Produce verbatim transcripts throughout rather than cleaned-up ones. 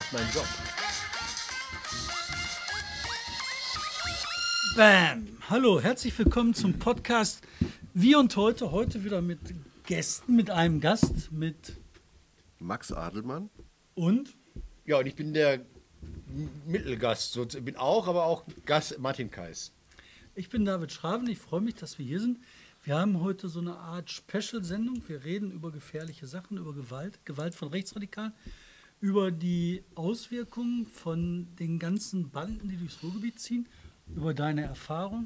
ist mein Job. Bam! Hallo, herzlich willkommen zum Podcast Wir und Heute. Heute wieder mit Gästen, mit einem Gast, mit Max Adelmann. und Ja, und ich bin der Mittelgast. So, bin auch, aber auch Gast Martin Kais. ich bin David Schraven. Ich freue mich, dass wir hier sind. Wir haben heute so eine Art Special-Sendung. Wir reden über gefährliche Sachen, über Gewalt, Gewalt von Rechtsradikalen, über die Auswirkungen von den ganzen Banden, die durchs Ruhrgebiet ziehen, über deine Erfahrung,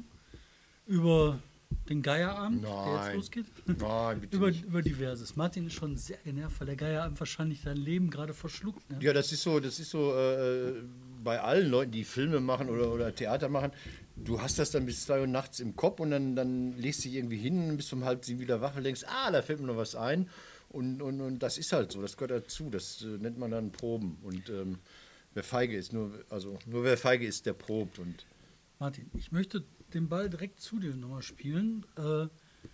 über den Geierabend, der jetzt Nein. losgeht, Nein, bitte über, nicht. über Diverses. Martin ist schon sehr genervt, weil der Geierabend wahrscheinlich sein Leben gerade verschluckt. Ne? Ja, das ist so, das ist so äh, bei allen Leuten, die Filme machen oder, oder Theater machen. Du hast das dann bis zwei Uhr nachts im Kopf und dann, dann legst du dich irgendwie hin und bist um halb sieben wieder wach und denkst, ah, da fällt mir noch was ein. Und, und, und das ist halt so, das gehört dazu. Das äh, nennt man dann Proben. Und ähm, wer feige ist, nur, also nur wer feige ist, der probt. Und Martin, ich möchte den Ball direkt zu dir nochmal spielen. Äh,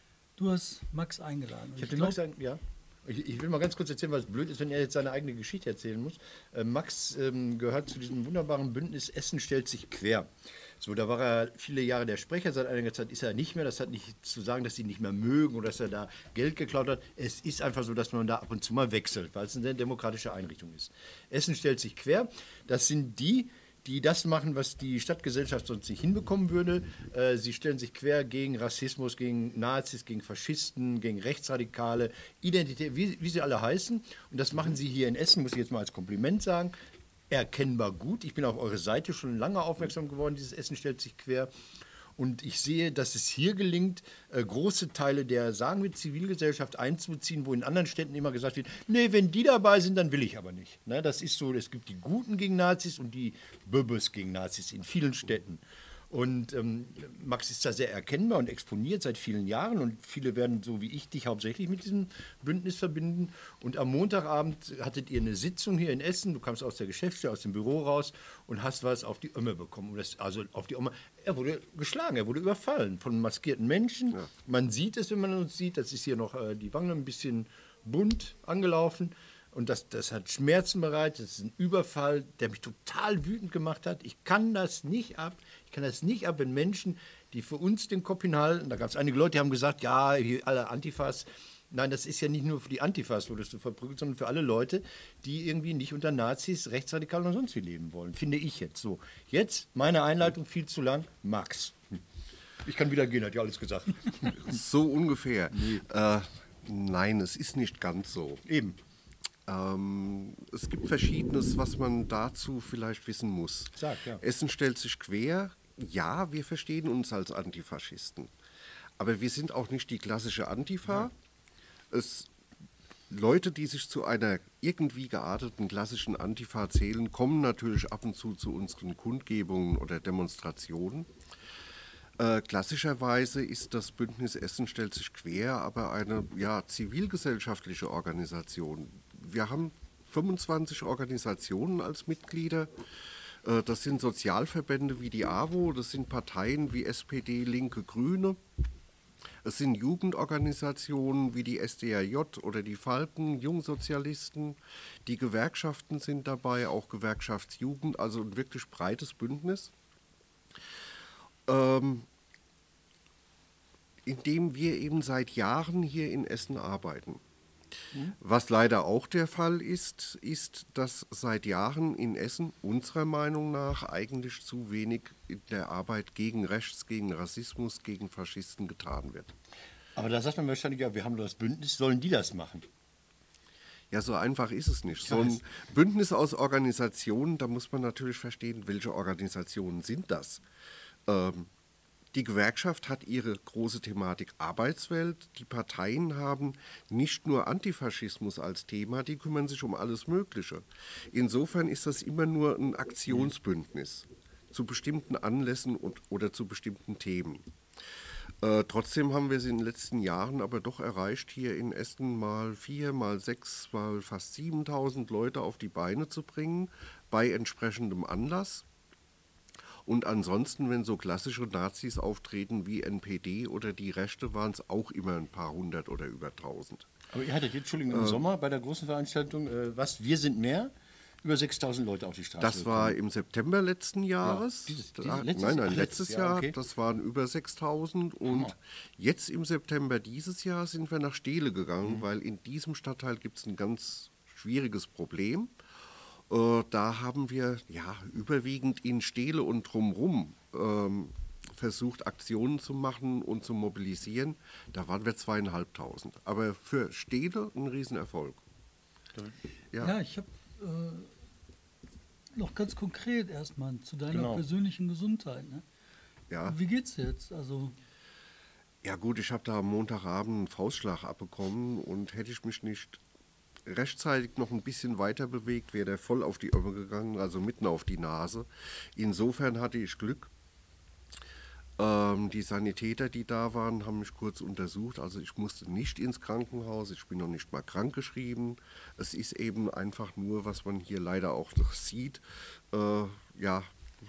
du hast Max eingeladen. Und Ich, ich den glaub, Max sagen, ja. Ich, ich will mal ganz kurz erzählen, was blöd ist, wenn er jetzt seine eigene Geschichte erzählen muss. Äh, Max ähm, gehört zu diesem wunderbaren Bündnis Essen stellt sich quer. So, da war er viele Jahre der Sprecher, seit einiger Zeit ist er nicht mehr. Das hat nicht zu sagen, dass sie ihn nicht mehr mögen oder dass er da Geld geklaut hat. Es ist einfach so, dass man da ab und zu mal wechselt, weil es eine demokratische Einrichtung ist. Essen stellt sich quer. Das sind die, die das machen, was die Stadtgesellschaft sonst nicht hinbekommen würde. Äh, sie stellen sich quer gegen Rassismus, gegen Nazis, gegen Faschisten, gegen Rechtsradikale, Identität, wie, wie sie alle heißen. Und das machen sie hier in Essen, muss ich jetzt mal als Kompliment sagen, erkennbar gut. Ich bin auf eure Seite schon lange aufmerksam geworden, dieses Essen stellt sich quer. Und ich sehe, dass es hier gelingt, äh, große Teile der, sagen wir, Zivilgesellschaft einzubeziehen, wo in anderen Städten immer gesagt wird, nee, wenn die dabei sind, dann will ich aber nicht. Ne, das ist so, es gibt die Guten gegen Nazis und die Böbes gegen Nazis in vielen Städten. Und ähm, Max ist da sehr erkennbar und exponiert seit vielen Jahren und viele werden, so wie ich, dich hauptsächlich mit diesem Bündnis verbinden. Und am Montagabend hattet ihr eine Sitzung hier in Essen, du kamst aus der Geschäftsstelle, aus dem Büro raus und hast was auf die Ömme bekommen. Und das, also auf die Ömme. Er wurde geschlagen, er wurde überfallen von maskierten Menschen. Ja. Man sieht es, wenn man uns sieht, das ist hier noch äh, die Wange ein bisschen bunt angelaufen. Und das, das hat Schmerzen bereitet, das ist ein Überfall, der mich total wütend gemacht hat. Ich kann das nicht ab. Ich kann das nicht ab, wenn Menschen, die für uns den Kopf hinhalten, da gab es einige Leute, die haben gesagt, ja, hier alle Antifas. Nein, das ist ja nicht nur für die Antifas, wurdest du verprügelt, sondern für alle Leute, die irgendwie nicht unter Nazis, Rechtsradikalen und sonst wie leben wollen, finde ich jetzt so. Jetzt, meine Einleitung viel zu lang, Max. Ich kann wieder gehen, hat ja alles gesagt. So ungefähr. Nee. Äh, nein, es ist nicht ganz so. Eben. Ähm, es gibt Verschiedenes, was man dazu vielleicht wissen muss. Sag, ja. Essen stellt sich quer. Ja, wir verstehen uns als Antifaschisten. Aber wir sind auch nicht die klassische Antifa. Ja. Es, Leute, die sich zu einer irgendwie gearteten klassischen Antifa zählen, kommen natürlich ab und zu zu unseren Kundgebungen oder Demonstrationen. Äh, klassischerweise ist das Bündnis Essen stellt sich quer, aber eine ja, zivilgesellschaftliche Organisation. Wir haben fünfundzwanzig Organisationen als Mitglieder. Äh, das sind Sozialverbände wie die AWO, das sind Parteien wie S P D, Linke, Grüne. Es sind Jugendorganisationen wie die S D R J oder die Falken, Jungsozialisten. Die Gewerkschaften sind dabei, auch Gewerkschaftsjugend, also ein wirklich breites Bündnis. Ähm, in dem wir eben seit Jahren hier in Essen arbeiten. Mhm. Was leider auch der Fall ist, ist, dass seit Jahren in Essen unserer Meinung nach eigentlich zu wenig in der Arbeit gegen Rechts, gegen Rassismus, gegen Faschisten getan wird. Aber da sagt man wahrscheinlich, ja, wir haben doch das Bündnis, sollen die das machen? Ja, so einfach ist es nicht. So ein Bündnis aus Organisationen, da muss man natürlich verstehen, welche Organisationen sind das? Ähm, Die Gewerkschaft hat ihre große Thematik Arbeitswelt. Die Parteien haben nicht nur Antifaschismus als Thema, die kümmern sich um alles Mögliche. Insofern ist das immer nur ein Aktionsbündnis zu bestimmten Anlässen und, oder zu bestimmten Themen. Äh, trotzdem haben wir es in den letzten Jahren aber doch erreicht, hier in Essen mal vier, mal sechs, mal fast siebentausend Leute auf die Beine zu bringen, bei entsprechendem Anlass. Und ansonsten, wenn so klassische Nazis auftreten wie N P D oder die Rechte, waren es auch immer ein paar hundert oder über tausend. Aber ihr hattet jetzt, Entschuldigung, im äh, Sommer bei der großen Veranstaltung, äh, was, wir sind mehr? über sechstausend Leute auf die Straße Das war im September letzten Jahres. dieses- Da- dieses- letztes- nein, nein, ach, letztes letztes Jahr, Jahr, okay. das waren über sechstausend. Und Hammer. jetzt im September dieses Jahr sind wir nach Steele gegangen, Mhm. weil in diesem Stadtteil gibt es ein ganz schwieriges Problem. Äh, da haben wir ja überwiegend in Steele und drumherum ähm, versucht, Aktionen zu machen und zu mobilisieren. Da waren wir zweieinhalbtausend. Aber für Steele ein Riesenerfolg. Ja, Ja. ich habe äh, noch ganz konkret erstmal zu deiner Genau. persönlichen Gesundheit. Ne? Ja. Wie geht's jetzt? Also, Ja gut, ich habe da am Montagabend einen Faustschlag abbekommen und hätte ich mich nicht rechtzeitig noch ein bisschen weiter bewegt, wäre der voll auf die Ömme gegangen, also mitten auf die Nase. Insofern hatte ich Glück. Ähm, die Sanitäter, die da waren, haben mich kurz untersucht. Also ich musste nicht ins Krankenhaus, ich bin noch nicht mal krankgeschrieben. Es ist eben einfach nur, was man hier leider auch noch sieht. Äh, ja,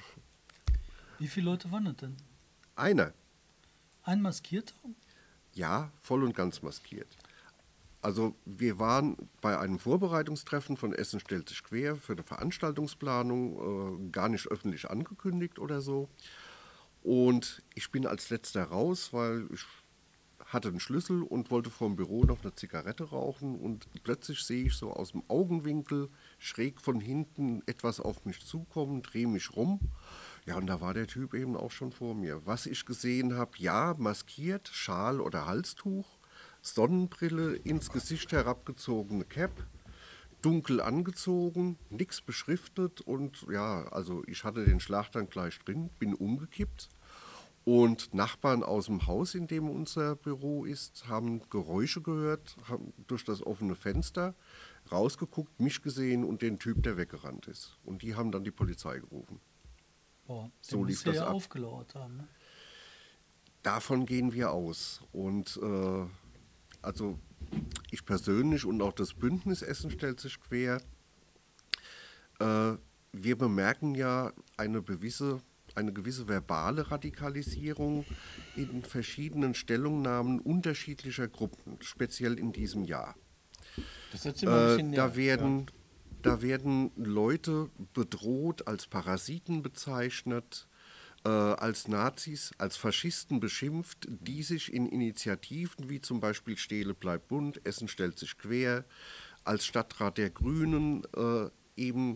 wie viele Leute waren das denn? einer. Ein Maskierter? Ja, voll und ganz maskiert. Also wir waren bei einem Vorbereitungstreffen von Essen stellt sich quer für eine Veranstaltungsplanung, äh, gar nicht öffentlich angekündigt oder so. Und ich bin als letzter raus, weil ich hatte einen Schlüssel und wollte vor dem Büro noch eine Zigarette rauchen. Und plötzlich sehe ich so aus dem Augenwinkel schräg von hinten etwas auf mich zukommen, drehe mich rum. Ja, und da war der Typ eben auch schon vor mir. Was ich gesehen habe, ja, maskiert, Schal oder Halstuch, Sonnenbrille, ins Gesicht herabgezogene Cap, dunkel angezogen, nichts beschriftet und ja, also ich hatte den Schlag dann gleich drin, bin umgekippt und Nachbarn aus dem Haus, in dem unser Büro ist, haben Geräusche gehört, haben durch das offene Fenster rausgeguckt, mich gesehen und den Typ, der weggerannt ist. Und die haben dann die Polizei gerufen. Boah, So der lief muss ja das ab. aufgelauert haben. Ne? Davon gehen wir aus. Und äh, also ich persönlich und auch das Bündnis Essen stellt sich quer. Äh, wir bemerken ja eine gewisse, eine gewisse verbale Radikalisierung in verschiedenen Stellungnahmen unterschiedlicher Gruppen, speziell in diesem Jahr. Das erzähl mal ein Äh, bisschen da, näher. werden, da werden Leute bedroht, als Parasiten bezeichnet, äh, als Nazis, als Faschisten beschimpft, die sich in Initiativen wie zum Beispiel Steele bleibt bunt, Essen stellt sich quer, als Stadtrat der Grünen äh, eben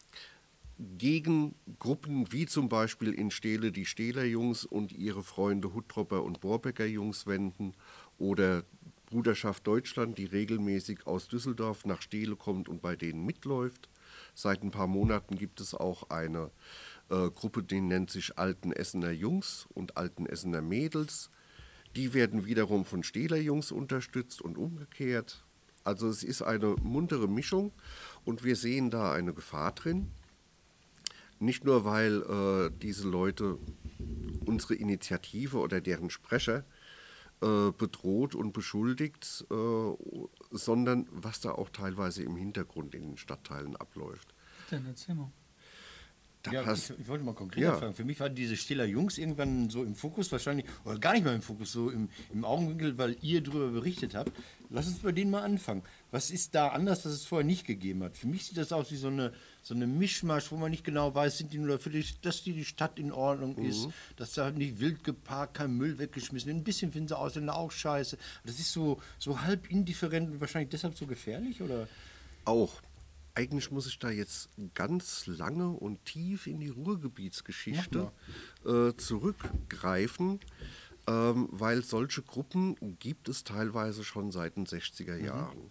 gegen Gruppen wie zum Beispiel in Steele die Stehler-Jungs und ihre Freunde Huttropper und Borbecker-Jungs wenden oder Bruderschaft Deutschland, die regelmäßig aus Düsseldorf nach Steele kommt und bei denen mitläuft. Seit ein paar Monaten gibt es auch eine äh, Gruppe, die nennt sich Alten Essener Jungs und Alten Essener Mädels. Die werden wiederum von Steeler Jungs unterstützt und umgekehrt. Also es ist eine muntere Mischung und wir sehen da eine Gefahr drin. Nicht nur, weil äh, diese Leute unsere Initiative oder deren Sprecher äh, bedroht und beschuldigt, äh, sondern was da auch teilweise im Hintergrund in den Stadtteilen abläuft. Dann erzähl mal. Da Ja, passt- ich, ich wollte mal konkreter Ja. fragen. Für mich waren diese Stiller Jungs irgendwann so im Fokus wahrscheinlich, oder gar nicht mal im Fokus, so im, im Augenwinkel, weil ihr darüber berichtet habt. Lass uns bei denen mal anfangen. Was ist da anders, was es vorher nicht gegeben hat? Für mich sieht das aus wie so eine, so eine Mischmasch, wo man nicht genau weiß, sind die nur dafür, dass die, die Stadt in Ordnung ist, dass da nicht wild geparkt, kein Müll weggeschmissen wird. Ein bisschen finden sie Ausländer auch scheiße. Das ist so, so halb indifferent und wahrscheinlich deshalb so gefährlich, oder? Auch. Eigentlich muss ich da jetzt ganz lange und tief in die Ruhrgebietsgeschichte äh, zurückgreifen, ähm, weil solche Gruppen gibt es teilweise schon seit den sechziger Jahren.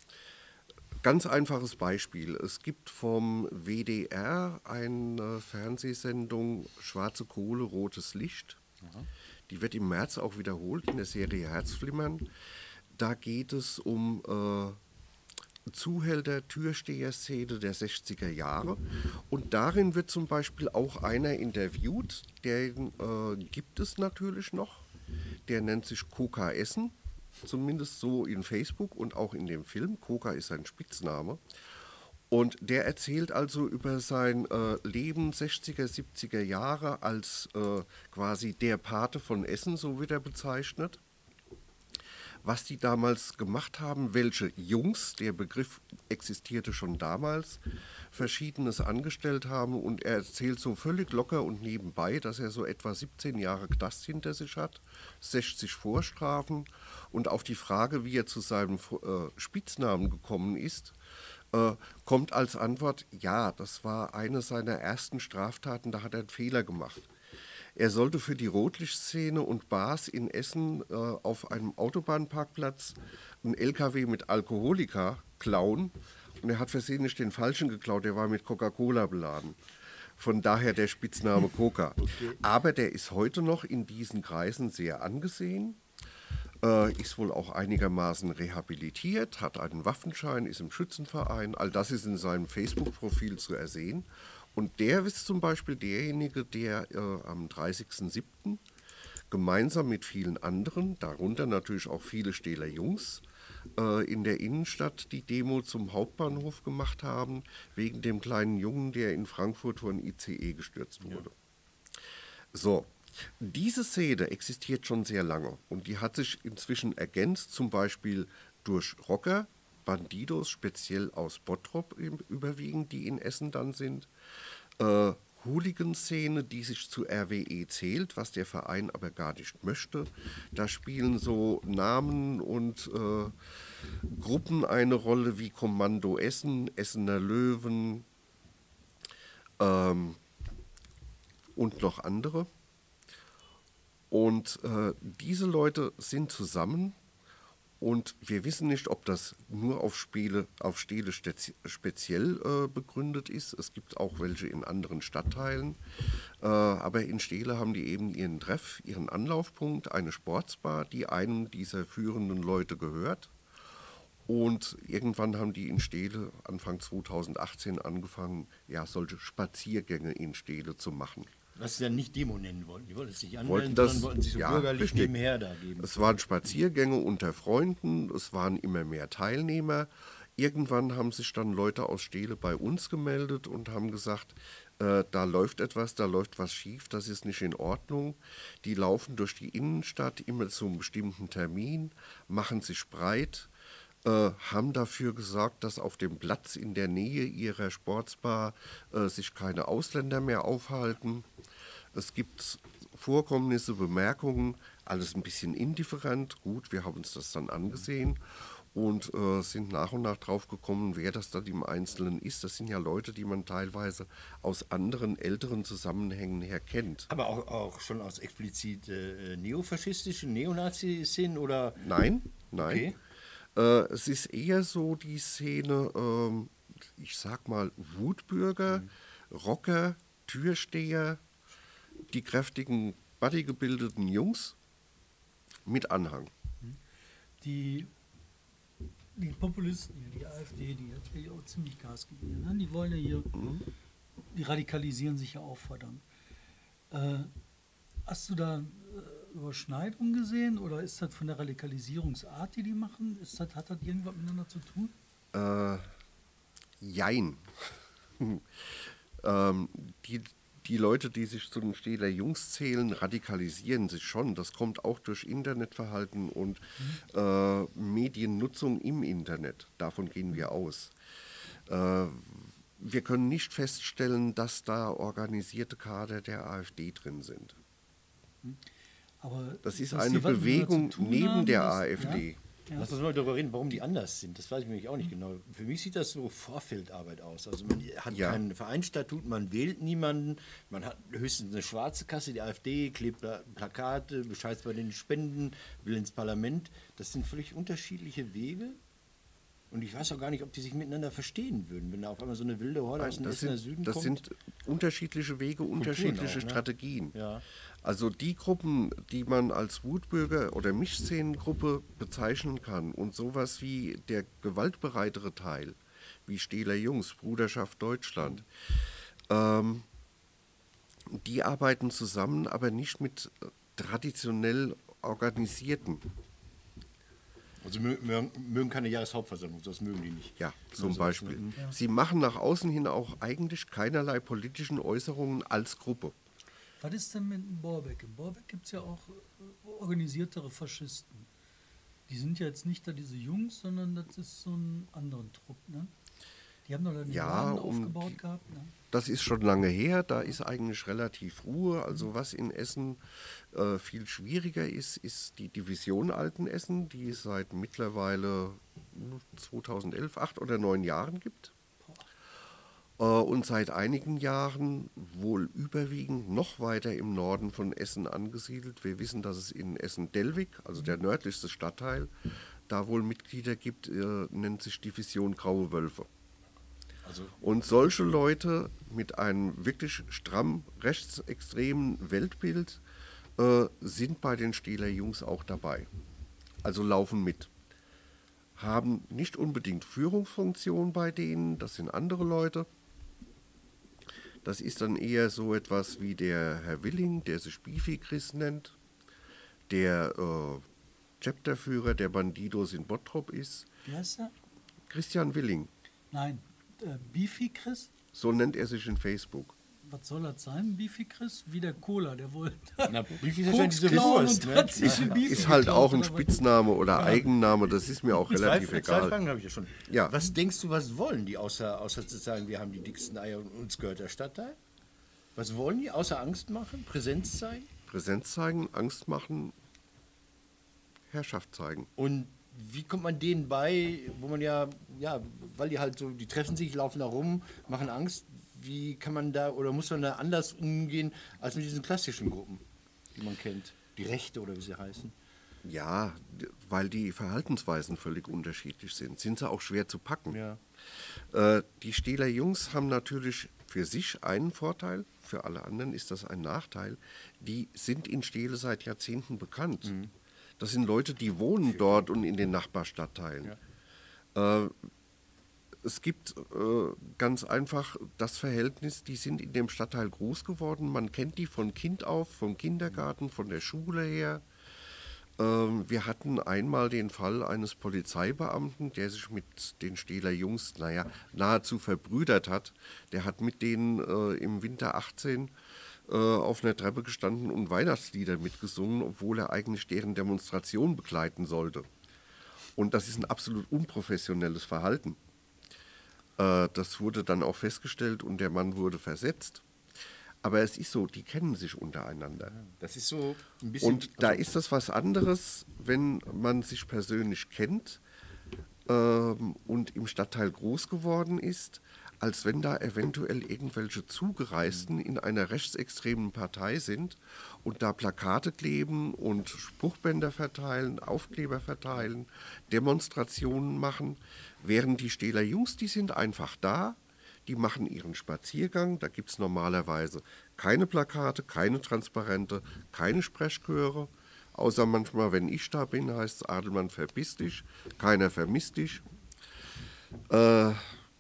Ganz einfaches Beispiel. Es gibt vom W D R eine Fernsehsendung Schwarze Kohle, rotes Licht. Die wird im März auch wiederholt in der Serie Herzflimmern. Da geht es um äh, Zuhälter, Türsteher-Szene der sechziger Jahre. Und darin wird zum Beispiel auch einer interviewt, den äh, gibt es natürlich noch. Der nennt sich Koka Essen, zumindest so in Facebook und auch in dem Film. Koka ist sein Spitzname. Und der erzählt also über sein äh, Leben sechziger, siebziger Jahre als äh, quasi der Pate von Essen, so wird er bezeichnet. was die damals gemacht haben, welche Jungs, der Begriff existierte schon damals, Verschiedenes angestellt haben. Und er erzählt so völlig locker und nebenbei, dass er so etwa siebzehn Jahre Knast hinter sich hat, sechzig Vorstrafen. Und auf die Frage, wie er zu seinem äh, Spitznamen gekommen ist, äh, kommt als Antwort, ja, das war eine seiner ersten Straftaten, da hat er einen Fehler gemacht. Er sollte für die Rotlichtszene und Bars in Essen äh, auf einem Autobahnparkplatz einen L K W mit Alkoholika klauen. Und er hat versehentlich den falschen geklaut, der war mit Coca-Cola beladen. Von daher der Spitzname Coca. Okay. Aber der ist heute noch in diesen Kreisen sehr angesehen. Äh, ist wohl auch einigermaßen rehabilitiert, hat einen Waffenschein, ist im Schützenverein. All das ist in seinem Facebook-Profil zu ersehen. Und der ist zum Beispiel derjenige, der äh, am dreißigsten siebten gemeinsam mit vielen anderen, darunter natürlich auch viele Stähler Jungs, äh, in der Innenstadt die Demo zum Hauptbahnhof gemacht haben, wegen dem kleinen Jungen, der in Frankfurt vor ein I C E gestürzt wurde. Ja. So, diese Szene existiert schon sehr lange und die hat sich inzwischen ergänzt, zum Beispiel durch Rocker, Bandidos, speziell aus Bottrop überwiegend, die in Essen dann sind. Äh, Hooligan-Szene, die sich zu R W E zählt, was der Verein aber gar nicht möchte. Da spielen so Namen und äh, Gruppen eine Rolle wie Kommando Essen, Essener Löwen ähm, und noch andere. Und äh, diese Leute sind zusammen. Und wir wissen nicht, ob das nur auf, Spiele, auf Stele speziell äh, begründet ist. Es gibt auch welche in anderen Stadtteilen. Äh, aber in Stele haben die eben ihren Treff, ihren Anlaufpunkt, eine Sportsbar, die einem dieser führenden Leute gehört. Und irgendwann haben die in Stele Anfang zweitausendachtzehn angefangen, ja, solche Spaziergänge in Stele zu machen. Was sie dann nicht Demo nennen wollten. Die wollten es nicht anmelden, wollten das, sondern wollten sich so ja, bürgerlich richtig. nebenher da geben. Es waren Spaziergänge unter Freunden, es waren immer mehr Teilnehmer. Irgendwann haben sich dann Leute aus Stele bei uns gemeldet und haben gesagt, äh, da läuft etwas, da läuft was schief, das ist nicht in Ordnung. Die laufen durch die Innenstadt immer zu einem bestimmten Termin, machen sich breit, äh, haben dafür gesorgt, dass auf dem Platz in der Nähe ihrer Sportsbar äh, sich keine Ausländer mehr aufhalten. Es gibt Vorkommnisse, Bemerkungen, alles ein bisschen indifferent. Gut, wir haben uns das dann angesehen und äh, sind nach und nach drauf gekommen, wer das dann im Einzelnen ist. Das sind ja Leute, die man teilweise aus anderen, älteren Zusammenhängen her kennt. Aber auch, auch schon aus explizit äh, neofaschistischen Neonazi-Szenen oder? Nein, nein. Okay. Äh, es ist eher so die Szene, äh, ich sag mal, Wutbürger, mhm. Rocker, Türsteher, die kräftigen, bodygebildeten Jungs mit Anhang. Die, die Populisten hier, die AfD, die hat ja auch ziemlich Gas gegeben. Ne? Die wollen ja hier, mhm. die radikalisieren sich ja auch verdammt. Äh, hast du da äh, Überschneidungen gesehen oder ist das von der Radikalisierungsart, die die machen? Ist das, hat das irgendwas miteinander zu tun? Äh, jein. ähm, die Die Leute, die sich zu den Stähler Jungs zählen, radikalisieren sich schon. Das kommt auch durch Internetverhalten und mhm. äh, Mediennutzung im Internet. Davon gehen wir aus. Äh, wir können nicht feststellen, dass da organisierte Kader der AfD drin sind. Aber das ist eine Bewegung neben haben, der das, AfD. Ja? Ja. Lass uns mal darüber reden, warum die anders sind. Das weiß ich nämlich auch nicht genau. Für mich sieht das so Vorfeldarbeit aus. Also man hat ja. kein Vereinsstatut, man wählt niemanden, man hat höchstens eine schwarze Kasse, die AfD klebt Plakate, bescheißt bei den Spenden, will ins Parlament. Das sind völlig unterschiedliche Wege. Und ich weiß auch gar nicht, ob die sich miteinander verstehen würden, wenn da auf einmal so eine wilde Horde Nein, aus dem das Essener sind, Süden das kommt. Das sind unterschiedliche Wege, Kulturen unterschiedliche auch, ne? Strategien. Ja. Also die Gruppen, die man als Wutbürger- oder Mischszenengruppe bezeichnen kann und sowas wie der gewaltbereitere Teil, wie Stähler Jungs, Bruderschaft Deutschland, ähm, die arbeiten zusammen, aber nicht mit traditionell organisierten. Also mögen, mögen keine Jahreshauptversammlung, das mögen die nicht. Ja, zum also, Beispiel. Ja. Sie machen nach außen hin auch eigentlich keinerlei politischen Äußerungen als Gruppe. Was ist denn mit dem Borbeck? Im Borbeck gibt es ja auch organisiertere Faschisten. Die sind ja jetzt nicht da diese Jungs, sondern das ist so ein anderen Trupp, ne? Die haben doch dann den Ja, Laden um aufgebaut die- gehabt, ne? Das ist schon lange her, da ist eigentlich relativ Ruhe. Also was in Essen äh, viel schwieriger ist, ist die Division Altenessen, die es seit mittlerweile zweitausendelf, acht oder neun Jahren gibt. Äh, und seit einigen Jahren wohl überwiegend noch weiter im Norden von Essen angesiedelt. Wir wissen, dass es in Essen-Dellwig, also der nördlichste Stadtteil, da wohl Mitglieder gibt, äh, nennt sich Division Graue Wölfe. Also Und solche Leute mit einem wirklich stramm rechtsextremen Weltbild äh, sind bei den Stehler Jungs auch dabei. Also laufen mit. Haben nicht unbedingt Führungsfunktion bei denen, das sind andere Leute. Das ist dann eher so etwas wie der Herr Willing, der sich Beefy Chris nennt, der äh, Chapterführer der Bandidos in Bottrop ist. Wie heißt der? Christian Willing, Nein, äh, Beefy Chris? so nennt er sich in Facebook. Was soll das sein, Beefy Chris? Wie der Cola, der wollte Na, Beefy ist ja schon Koks diese klauen Wurst, und ne? hat sich ein Beefy Ist halt geklaut, auch ein oder was? Spitzname oder Eigenname, das ist mir auch relativ Zwei, zwei egal. Fragen habe ich ja schon. Ja. Was denkst du, was wollen die, außer, außer zu sagen, wir haben die dicksten Eier und uns gehört der Stadtteil? Was wollen die, außer Angst machen, Präsenz zeigen? Präsenz zeigen, Angst machen, Herrschaft zeigen. Und wie kommt man denen bei, wo man ja, ja, weil die halt so, die treffen sich, laufen da rum, machen Angst. Wie kann man da, oder muss man da anders umgehen, als mit diesen klassischen Gruppen, die man kennt? Die Rechte oder wie sie heißen? Ja, d- weil die Verhaltensweisen völlig unterschiedlich sind, sind sie auch schwer zu packen. Ja. Äh, die Stehler Jungs haben natürlich für sich einen Vorteil, für alle anderen ist das ein Nachteil. Die sind in Stehle seit Jahrzehnten bekannt. Das sind Leute, die wohnen dort und in den Nachbarstadtteilen. Äh, es gibt äh, ganz einfach das Verhältnis, die sind in dem Stadtteil groß geworden. Man kennt die von Kind auf, vom Kindergarten, von der Schule her. Ähm, wir hatten einmal den Fall eines Polizeibeamten, der sich mit den Stehler Jungs, naja, nahezu verbrüdert hat. Der hat mit denen äh, im Winter achtzehn äh, auf einer Treppe gestanden und Weihnachtslieder mitgesungen, obwohl er eigentlich deren Demonstration begleiten sollte. Und das ist ein absolut unprofessionelles Verhalten. Äh, das wurde dann auch festgestellt und der Mann wurde versetzt. Aber es ist so, die kennen sich untereinander. Das ist so ein bisschen. Und da ist das was anderes, wenn man sich persönlich kennt ähm, und im Stadtteil groß geworden ist, als wenn da eventuell irgendwelche Zugereisten in einer rechtsextremen Partei sind und da Plakate kleben und Spruchbänder verteilen, Aufkleber verteilen, Demonstrationen machen, während die Stehler Jungs, die sind einfach da. Die machen ihren Spaziergang, da gibt es normalerweise keine Plakate, keine Transparente, keine Sprechchöre, außer manchmal, wenn ich da bin, heißt es Adelmann verpiss dich, keiner vermisst dich. Äh,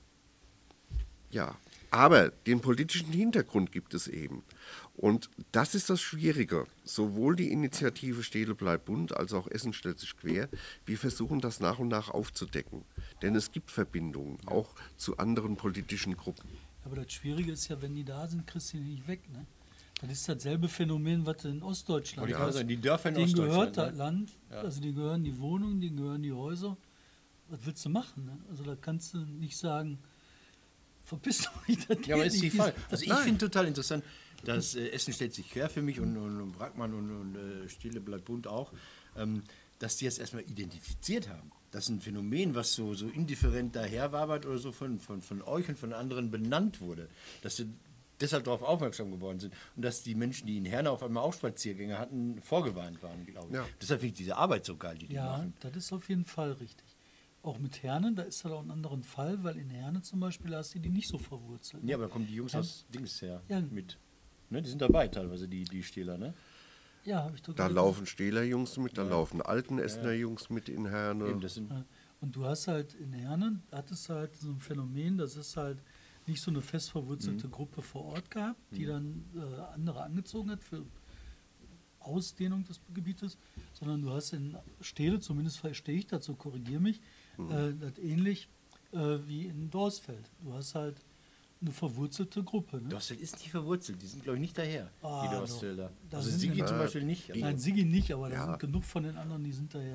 ja, aber den politischen Hintergrund gibt es eben. Und das ist das Schwierige. Sowohl die Initiative Stehle bleibt bunt als auch Essen stellt sich quer. Wir versuchen das nach und nach aufzudecken. Denn es gibt Verbindungen, auch zu anderen politischen Gruppen. Aber das Schwierige ist ja, wenn die da sind, kriegst du die nicht weg, ne? Das ist dasselbe Phänomen, was du in Ostdeutschland Wollte ich gerade hast. sagen, die Dörfer in Denen Ostdeutschland, gehört das ne? Land, also die gehören die Wohnungen, denen gehören die Häuser. Was willst du machen, ne? Also da kannst du nicht sagen, verpiss dich, das Ja, aber geht ist die nicht. Frage. Also ich Nein. finde total interessant, dass äh, Essen stellt sich quer für mich und, und, und Brackmann und, und äh, Stehle bleibt bunt auch, ähm, dass die jetzt erstmal identifiziert haben. Das ist ein Phänomen, was so, so indifferent daherwabert oder so von, von, von euch und von anderen benannt wurde. Dass sie deshalb darauf aufmerksam geworden sind und dass die Menschen, die in Herne auf einmal auch Spaziergänge hatten, vorgewarnt waren, glaube ich. Ja. Deshalb finde ich diese Arbeit so geil, die die Ja, machen. das ist auf jeden Fall richtig. Auch mit Herne, da ist halt auch ein anderen Fall, weil in Herne zum Beispiel hast du die nicht so verwurzelt. Ja, aber da kommen die Jungs aus Dings her Ja. mit. Ne, die sind dabei teilweise, die, die Stehler, ne? Ja, habe ich doch Da gerade laufen Stehler Jungs mit, da laufen alten Essener Jungs mit in Herne. Eben, das sind, Ja. Und du hast halt in Herne, hattest du halt so ein Phänomen, das ist halt nicht so eine fest verwurzelte Mhm. Gruppe vor Ort gehabt, die dann äh, andere angezogen hat für Ausdehnung des Gebietes, sondern du hast in Stehle, zumindest verstehe ich das, so korrigiere mich, Mhm. äh, das ähnlich äh, wie in Dorsfeld. Du hast halt eine verwurzelte Gruppe. Ne? Dorsfeld ist nicht verwurzelt, die sind, glaube ich, nicht daher, Ah, die doch. Dorsfelder. Da Also sind Sigi die- zum Beispiel nicht. die- Nein, Sigi nicht, aber da Ja. sind genug von den anderen, die sind daher.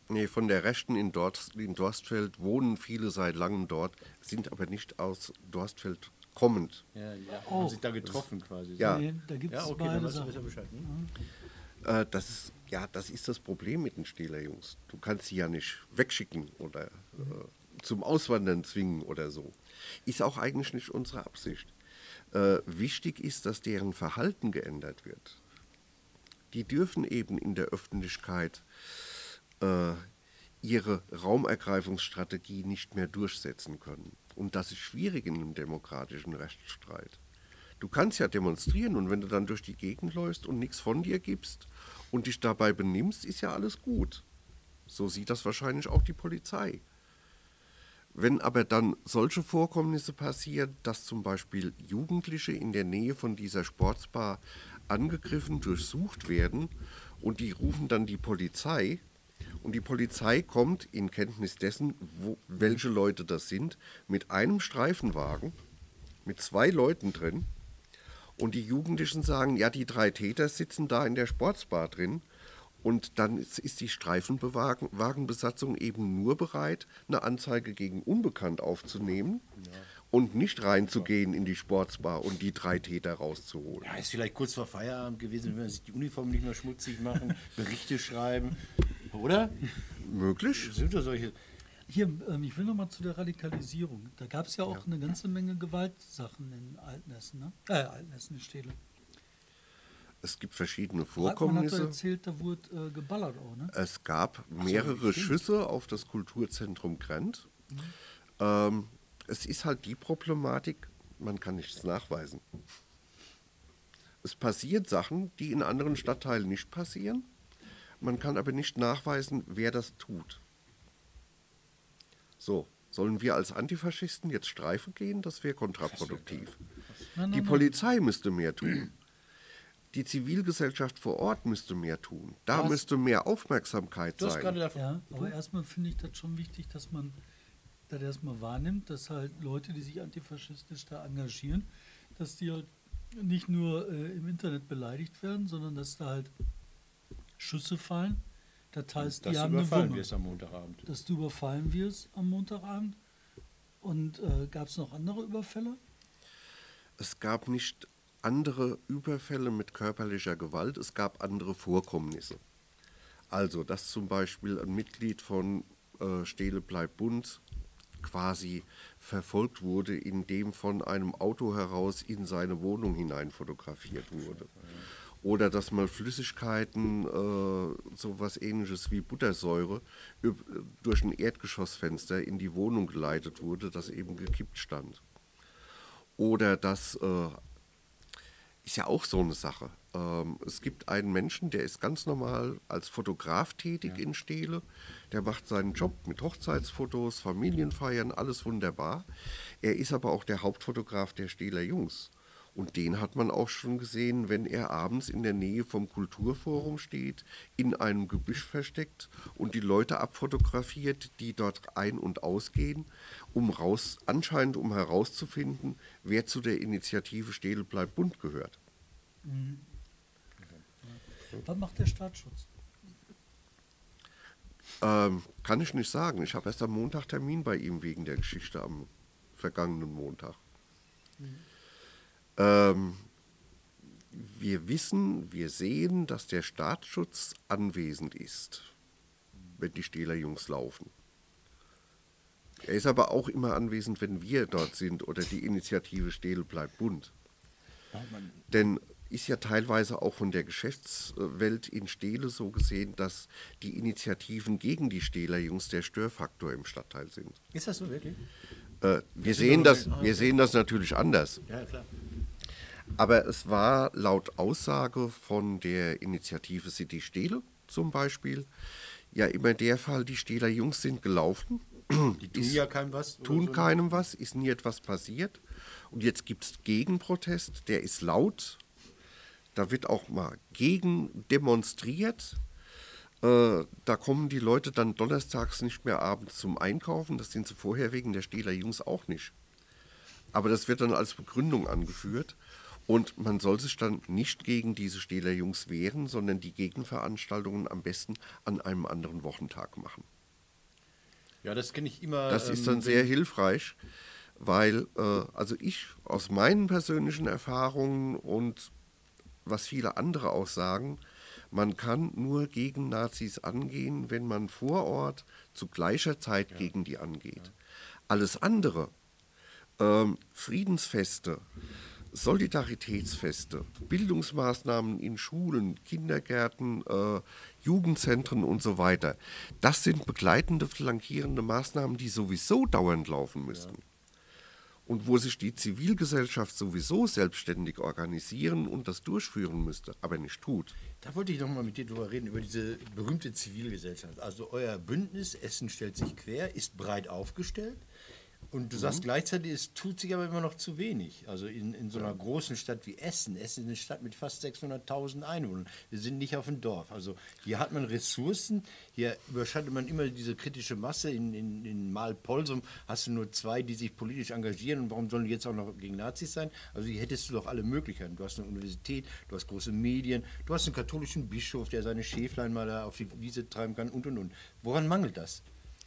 Nee, von der Rechten in, Dort, in Dorstfeld wohnen viele seit langem dort, sind aber nicht aus Dorstfeld kommend. Ja, die Oh. haben sich da getroffen quasi. Ja. Nee, da gibt es Ja, okay, dann beide weißt du besser Sachen. Bescheid. Hm? Äh, das ist, ja, das ist das Problem mit den Stählerjungs. Du kannst sie ja nicht wegschicken oder äh, zum Auswandern zwingen oder so. Ist auch eigentlich nicht unsere Absicht. Äh, wichtig ist, dass deren Verhalten geändert wird. Die dürfen eben in der Öffentlichkeit äh, ihre Raumergreifungsstrategie nicht mehr durchsetzen können. Und das ist schwierig in einem demokratischen Rechtsstreit. Du kannst ja demonstrieren und wenn du dann durch die Gegend läufst und nichts von dir gibst und dich dabei benimmst, ist ja alles gut. So sieht das wahrscheinlich auch die Polizei. Wenn aber dann solche Vorkommnisse passieren, dass zum Beispiel Jugendliche in der Nähe von dieser Sportsbar angegriffen, durchsucht werden und die rufen dann die Polizei und die Polizei kommt in Kenntnis dessen, wo, welche Leute das sind, mit einem Streifenwagen, mit zwei Leuten drin und die Jugendlichen sagen, ja, die drei Täter sitzen da in der Sportsbar drin. Und dann ist, ist die Streifenwagenbesatzung eben nur bereit, eine Anzeige gegen Unbekannt aufzunehmen ja. und nicht reinzugehen in die Sportsbar und die drei Täter rauszuholen. Ja, ist vielleicht kurz vor Feierabend gewesen, wenn man sich die Uniform nicht mehr schmutzig machen, Berichte schreiben, oder? Möglich. Sind da solche... Hier, ähm, ich will noch mal zu der Radikalisierung. Da gab es ja auch ja. eine ganze Menge Gewaltsachen in Altenessen, ne? Äh, Altenessen, in Stähle. Es gibt verschiedene Man Vorkommnisse. hat erzählt, da wurde äh, geballert auch, ne? Es gab mehrere so, Schüsse auf das Kulturzentrum Grent. Mhm. Ähm, es ist halt die Problematik, man kann nichts nachweisen. Es passieren Sachen, die in anderen Stadtteilen nicht passieren. Man kann aber nicht nachweisen, wer das tut. So, sollen wir als Antifaschisten jetzt Streife gehen? Das wäre kontraproduktiv. Nein, nein, die nein. Polizei müsste mehr tun. Die Zivilgesellschaft vor Ort müsste mehr tun. Da Was? müsste mehr Aufmerksamkeit Du hast sein. gerade davon. Ja, aber erstmal finde ich das schon wichtig, dass man das erstmal wahrnimmt, dass halt Leute, die sich antifaschistisch da engagieren, dass die halt nicht nur äh, im Internet beleidigt werden, sondern dass da halt Schüsse fallen. Das heißt, Das die haben eine überfallen Wumme. wir es am Montagabend. Dass du überfallen wirst am Montagabend. Und äh, gab es noch andere Überfälle? Es gab nicht andere Überfälle mit körperlicher Gewalt, es gab andere Vorkommnisse. Also, dass zum Beispiel ein Mitglied von äh, Stehle bleibt bunt quasi verfolgt wurde, indem von einem Auto heraus in seine Wohnung hinein fotografiert wurde. Oder dass mal Flüssigkeiten, äh, sowas ähnliches wie Buttersäure, üb- durch ein Erdgeschossfenster in die Wohnung geleitet wurde, das eben gekippt stand. Oder dass, äh, ist ja auch so eine Sache, ähm, es gibt einen Menschen, der ist ganz normal als Fotograf tätig ja. in Stehle, der macht seinen Job mit Hochzeitsfotos, Familienfeiern, alles wunderbar. Er ist aber auch der Hauptfotograf der Stehler Jungs. Und den hat man auch schon gesehen, wenn er abends in der Nähe vom Kulturforum steht, in einem Gebüsch versteckt und die Leute abfotografiert, die dort ein- und ausgehen, um raus, anscheinend um herauszufinden, wer zu der Initiative Stehle bleibt bunt gehört. Mhm. Was macht der Staatsschutz? Ähm, kann ich nicht sagen. Ich habe erst am Montag Termin bei ihm wegen der Geschichte am vergangenen Montag. Mhm. Ähm, wir wissen, wir sehen, dass der Staatsschutz anwesend ist, wenn die Stehler Jungs laufen. Er ist aber auch immer anwesend, wenn wir dort sind oder die Initiative Stehle bleibt bunt. Denn ist ja teilweise auch von der Geschäftswelt in Stehle so gesehen, dass die Initiativen gegen die Stehler Jungs der Störfaktor im Stadtteil sind. Ist das so wirklich? Äh, wir, sehen das, wir sehen das natürlich anders. Ja, klar. Aber es war laut Aussage von der Initiative City Stehle zum Beispiel ja immer der Fall, die Stehler Jungs sind gelaufen. Die tun ist, ja keinem was. Tun so keinem was, ist nie etwas passiert. Und jetzt gibt es Gegenprotest, der ist laut. Da wird auch mal gegen demonstriert. Äh, da kommen die Leute dann donnerstags nicht mehr abends zum Einkaufen. Das sind sie vorher wegen der Stehler Jungs auch nicht. Aber das wird dann als Begründung angeführt. Und man soll sich dann nicht gegen diese Stählerjungs wehren, sondern die Gegenveranstaltungen am besten an einem anderen Wochentag machen. Ja, das kenne ich immer. Das ist ähm, dann sehr hilfreich, weil, äh, also ich aus meinen persönlichen Erfahrungen und was viele andere auch sagen, man kann nur gegen Nazis angehen, wenn man vor Ort zu gleicher Zeit ja. gegen die angeht. Ja. Alles andere, ähm, Friedensfeste, Solidaritätsfeste, Bildungsmaßnahmen in Schulen, Kindergärten, äh, Jugendzentren und so weiter, das sind begleitende, flankierende Maßnahmen, die sowieso dauernd laufen müssen. Ja. Und wo sich die Zivilgesellschaft sowieso selbstständig organisieren und das durchführen müsste, aber nicht tut. Da wollte ich noch mal mit dir drüber reden, über diese berühmte Zivilgesellschaft. Also euer Bündnis Essen stellt sich quer, ist breit aufgestellt. Und du sagst gleichzeitig, es tut sich aber immer noch zu wenig. Also in, in so einer ja. großen Stadt wie Essen. Essen ist eine Stadt mit fast sechshunderttausend Einwohnern. Wir sind nicht auf dem Dorf. Also hier hat man Ressourcen. Hier überschattet man immer diese kritische Masse. In, in, in Malpolsum hast du nur zwei, die sich politisch engagieren. Und warum sollen die jetzt auch noch gegen Nazis sein? Also hier hättest du doch alle Möglichkeiten. Du hast eine Universität, du hast große Medien, du hast einen katholischen Bischof, der seine Schäflein mal da auf die Wiese treiben kann und, und, und. Woran mangelt das?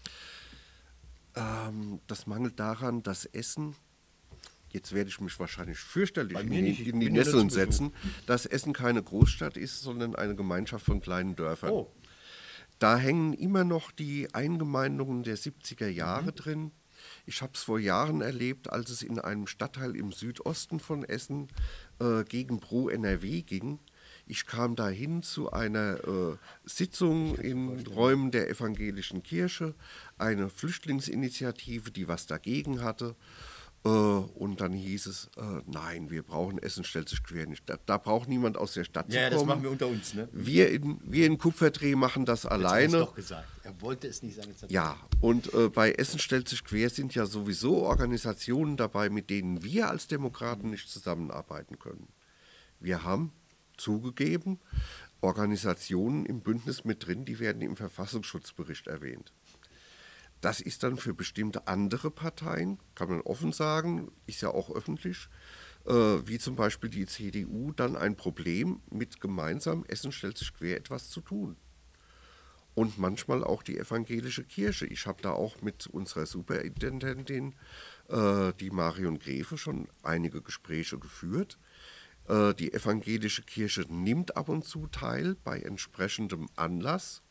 Das mangelt daran, dass Essen, jetzt werde ich mich wahrscheinlich fürchterlich in, nicht, in die Nesseln setzen, dass Essen keine Großstadt ist, sondern eine Gemeinschaft von kleinen Dörfern. Oh. Da hängen immer noch die Eingemeindungen der siebziger Jahre mhm. drin. Ich habe es vor Jahren erlebt, als es in einem Stadtteil im Südosten von Essen äh, gegen Pro N R W ging. Ich kam dahin zu einer äh, Sitzung in Räumen der evangelischen Kirche, eine Flüchtlingsinitiative, die was dagegen hatte. Äh, und dann hieß es, äh, nein, wir brauchen Essen, stellt sich quer nicht. Da, da braucht niemand aus der Stadt ja, zu kommen. Ja, das machen wir unter uns. Ne? Wir, in, wir in Kupferdreh machen das jetzt alleine. Er hat es doch gesagt. Er wollte es nicht sagen. Ja, und äh, bei Essen stellt sich quer sind ja sowieso Organisationen dabei, mit denen wir als Demokraten nicht zusammenarbeiten können. Wir haben zugegeben, Organisationen im Bündnis mit drin, die werden im Verfassungsschutzbericht erwähnt. Das ist dann für bestimmte andere Parteien, kann man offen sagen, ist ja auch öffentlich, äh, wie zum Beispiel die C D U, dann ein Problem mit gemeinsam Essen stellt sich quer etwas zu tun. Und manchmal auch die evangelische Kirche. Ich habe da auch mit unserer Superintendentin, äh, die Marion Gräfe, schon einige Gespräche geführt. Die evangelische Kirche nimmt ab und zu teil bei entsprechendem Anlass.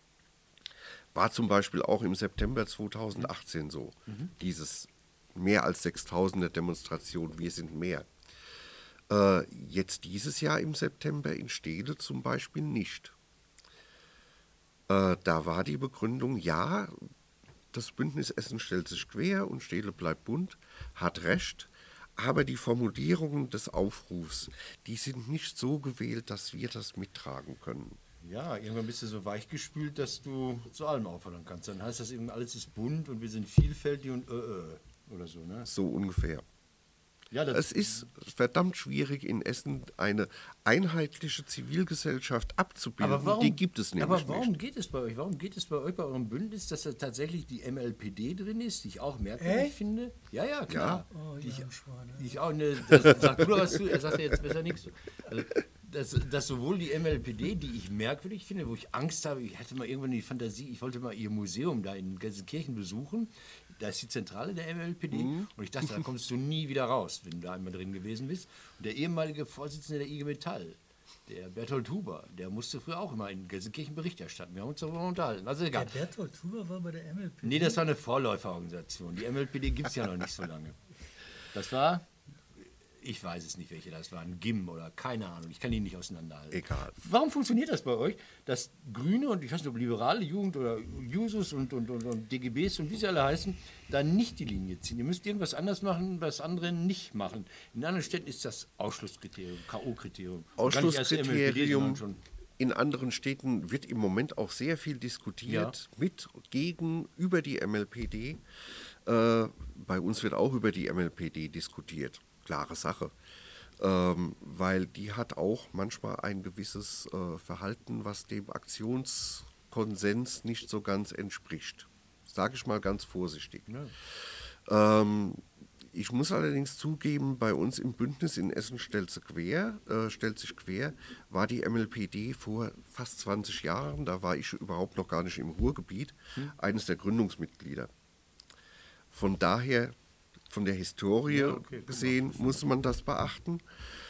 War zum Beispiel auch im September zweitausendachtzehn so. Mhm. Dieses mehr als sechstausender Demonstration, wir sind mehr. Äh, jetzt dieses Jahr im September in Steele zum Beispiel nicht. Äh, da war die Begründung, ja, das Bündnis Essen stellt sich quer und Steele bleibt bunt, hat recht. Aber die Formulierungen des Aufrufs, die sind nicht so gewählt, dass wir das mittragen können. Ja, irgendwann bist du so weichgespült, dass du zu allem auffordern kannst. Dann heißt das eben, alles ist bunt und wir sind vielfältig und äh, äh, oder so, ne? So ungefähr. Ja, das es ist verdammt schwierig, in Essen eine einheitliche Zivilgesellschaft abzubilden. Aber warum, die gibt es nämlich aber warum nicht. geht es bei euch? Warum geht es bei euch, bei eurem Bündnis, dass da tatsächlich die M L P D drin ist, die ich auch merkwürdig äh? finde? Ja, ja, klar. Ja. Oh, die ich, Schweine. ich auch, ne, das, sag du doch was zu, er sagt ja jetzt besser nichts. Also, dass, dass sowohl die M L P D, die ich merkwürdig finde, wo ich Angst habe, ich hatte mal irgendwann die Fantasie, ich wollte mal ihr Museum da in Gelsenkirchen besuchen. Da ist die Zentrale der M L P D mhm. und ich dachte, da kommst du nie wieder raus, wenn du da einmal drin gewesen bist. Und der ehemalige Vorsitzende der I G Metall, der Berthold Huber, der musste früher auch immer in Gelsenkirchen Bericht erstatten. Wir haben uns darüber unterhalten. Also egal. Der Berthold Huber war bei der M L P D? Nee, das war eine Vorläuferorganisation. Die M L P D gibt es ja noch nicht so lange. Das war, ich weiß es nicht, welche das waren, G I M oder keine Ahnung, ich kann die nicht auseinanderhalten. Egal. Warum funktioniert das bei euch, dass Grüne und ich weiß nicht, ob liberale Jugend oder Jusos und, und, und, und D G Bs und wie sie alle heißen, da nicht die Linie ziehen? Ihr müsst irgendwas anders machen, was andere nicht machen. In anderen Städten ist das Ausschlusskriterium, K O-Kriterium. Ausschlusskriterium. In anderen Städten wird im Moment auch sehr viel diskutiert, ja. mit, gegen, über die M L P D. Äh, bei uns wird auch über die M L P D diskutiert. Klare Sache. Ähm, weil die hat auch manchmal ein gewisses äh, Verhalten, was dem Aktionskonsens nicht so ganz entspricht. Sage ich mal ganz vorsichtig. Ja. Ähm, Ich muss allerdings zugeben, bei uns im Bündnis in Essen stellt, sie quer, äh, stellt sich quer, war die M L P D vor fast zwanzig Jahren, da war ich überhaupt noch gar nicht im Ruhrgebiet, hm. eines der Gründungsmitglieder. Von daher, von der Historie ja, okay, gesehen, muss man das beachten.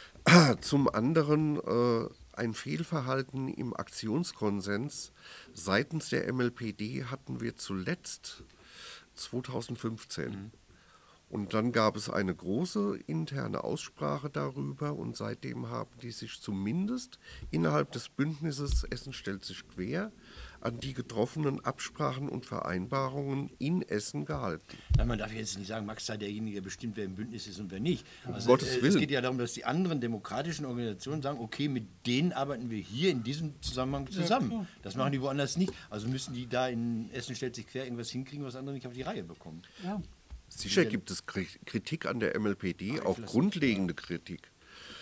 Zum anderen äh, ein Fehlverhalten im Aktionskonsens seitens der M L P D hatten wir zuletzt zweitausendfünfzehn. Mhm. Und dann gab es eine große interne Aussprache darüber und seitdem haben die sich zumindest innerhalb des Bündnisses Essen stellt sich quer an die getroffenen Absprachen und Vereinbarungen in Essen gehalten. Ja, man darf jetzt nicht sagen, Max sei derjenige, der bestimmt, wer im Bündnis ist und wer nicht. Also, um Gottes äh, Willen. Es geht ja darum, dass die anderen demokratischen Organisationen sagen, okay, mit denen arbeiten wir hier in diesem Zusammenhang zusammen. Ja, das machen die woanders nicht. Also müssen die da in Essen stellt sich quer irgendwas hinkriegen, was andere nicht auf die Reihe bekommen. Ja. Sicher gibt es Kritik an der M L P D, auch grundlegende Kritik.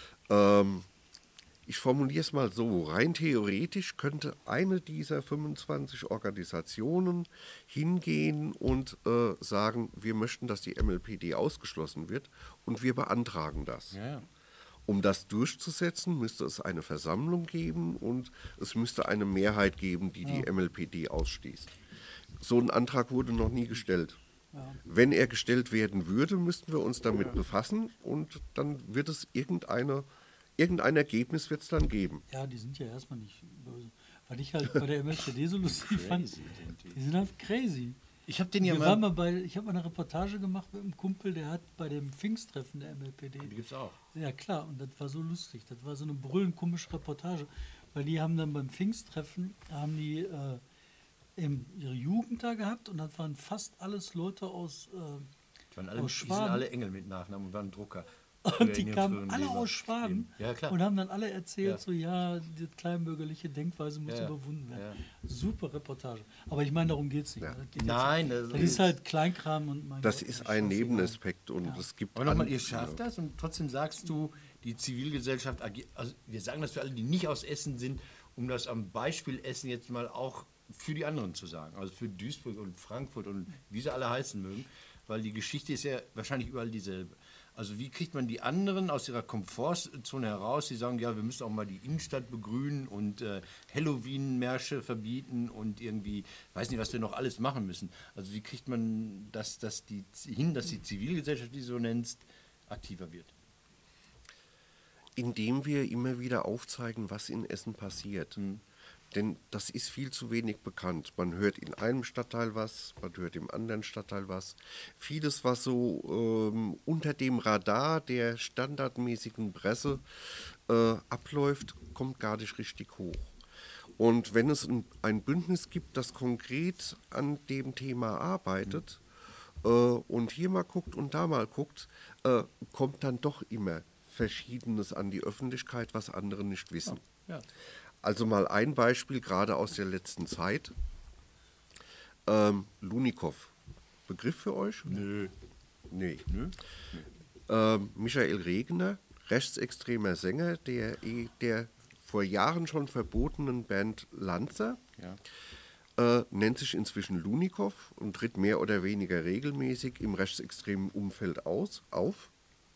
Ähm, ich formuliere es mal so, rein theoretisch könnte eine dieser fünfundzwanzig Organisationen hingehen und äh, sagen, wir möchten, dass die M L P D ausgeschlossen wird und wir beantragen das. Ja, ja. Um das durchzusetzen, müsste es eine Versammlung geben und es müsste eine Mehrheit geben, die die ja. M L P D ausschließt. So ein Antrag wurde noch nie gestellt. Ja. Wenn er gestellt werden würde, müssten wir uns damit ja. befassen und dann wird es irgendeine, irgendein Ergebnis wird es dann geben. Ja, die sind ja erstmal nicht böse. Was ich halt bei der M L P D so lustig fand, die sind halt crazy. Ich habe den ja Wir mal, waren mal bei, ich habe mal eine Reportage gemacht mit einem Kumpel, der hat bei dem Pfingsttreffen der M L P D. Die gibt's auch. Ja klar, und das war so lustig. Das war so eine brüllend komische Reportage, weil die haben dann beim Pfingsttreffen, haben die äh, Im, ihre Jugend da gehabt und das waren fast alles Leute aus, äh, die waren alle, aus die Schwaben. sind alle Engel mit Nachnamen und waren Drucker. Und die kamen alle Leben. aus Schwaben Ja, klar. und haben dann alle erzählt, Ja. so ja, die kleinbürgerliche Denkweise muss Ja, überwunden werden. ja. Super Reportage. Aber ich meine, darum geht es nicht. Ja. Das geht Nein, jetzt, das, das ist halt Kleinkram und mein Das Gott, ist ein Nebenaspekt und Ja. es gibt... Aber nochmal, an- ihr schafft das und trotzdem sagst du, die Zivilgesellschaft agiert, also wir sagen das für alle, die nicht aus Essen sind, um das am Beispiel Essen jetzt mal auch für die anderen zu sagen, also für Duisburg und Frankfurt und wie sie alle heißen mögen, weil die Geschichte ist ja wahrscheinlich überall dieselbe. Also wie kriegt man die anderen aus ihrer Komfortzone heraus, die sagen, ja, wir müssen auch mal die Innenstadt begrünen und äh, Halloween-Märsche verbieten und irgendwie, weiß nicht, was wir noch alles machen müssen. Also wie kriegt man das, dass die, hin, dass die Zivilgesellschaft, die du so nennst, aktiver wird? Indem wir immer wieder aufzeigen, was in Essen passiert. Hm. Denn das ist viel zu wenig bekannt. Man hört in einem Stadtteil was, man hört im anderen Stadtteil was. Vieles, was so ähm, unter dem Radar der standardmäßigen Presse äh, abläuft, kommt gar nicht richtig hoch. Und wenn es ein, ein Bündnis gibt, das konkret an dem Thema arbeitet äh, und hier mal guckt und da mal guckt, äh, kommt dann doch immer Verschiedenes an die Öffentlichkeit, was andere nicht wissen. Ja. Ja. Also mal ein Beispiel, gerade aus der letzten Zeit. Ähm, Lunikow. Begriff für euch? Nö. Nee. Nö. Ähm, Michael Regner, rechtsextremer Sänger der, der vor Jahren schon verbotenen Band Lanza, Ja. äh, nennt sich inzwischen Lunikow und tritt mehr oder weniger regelmäßig im rechtsextremen Umfeld aus, auf.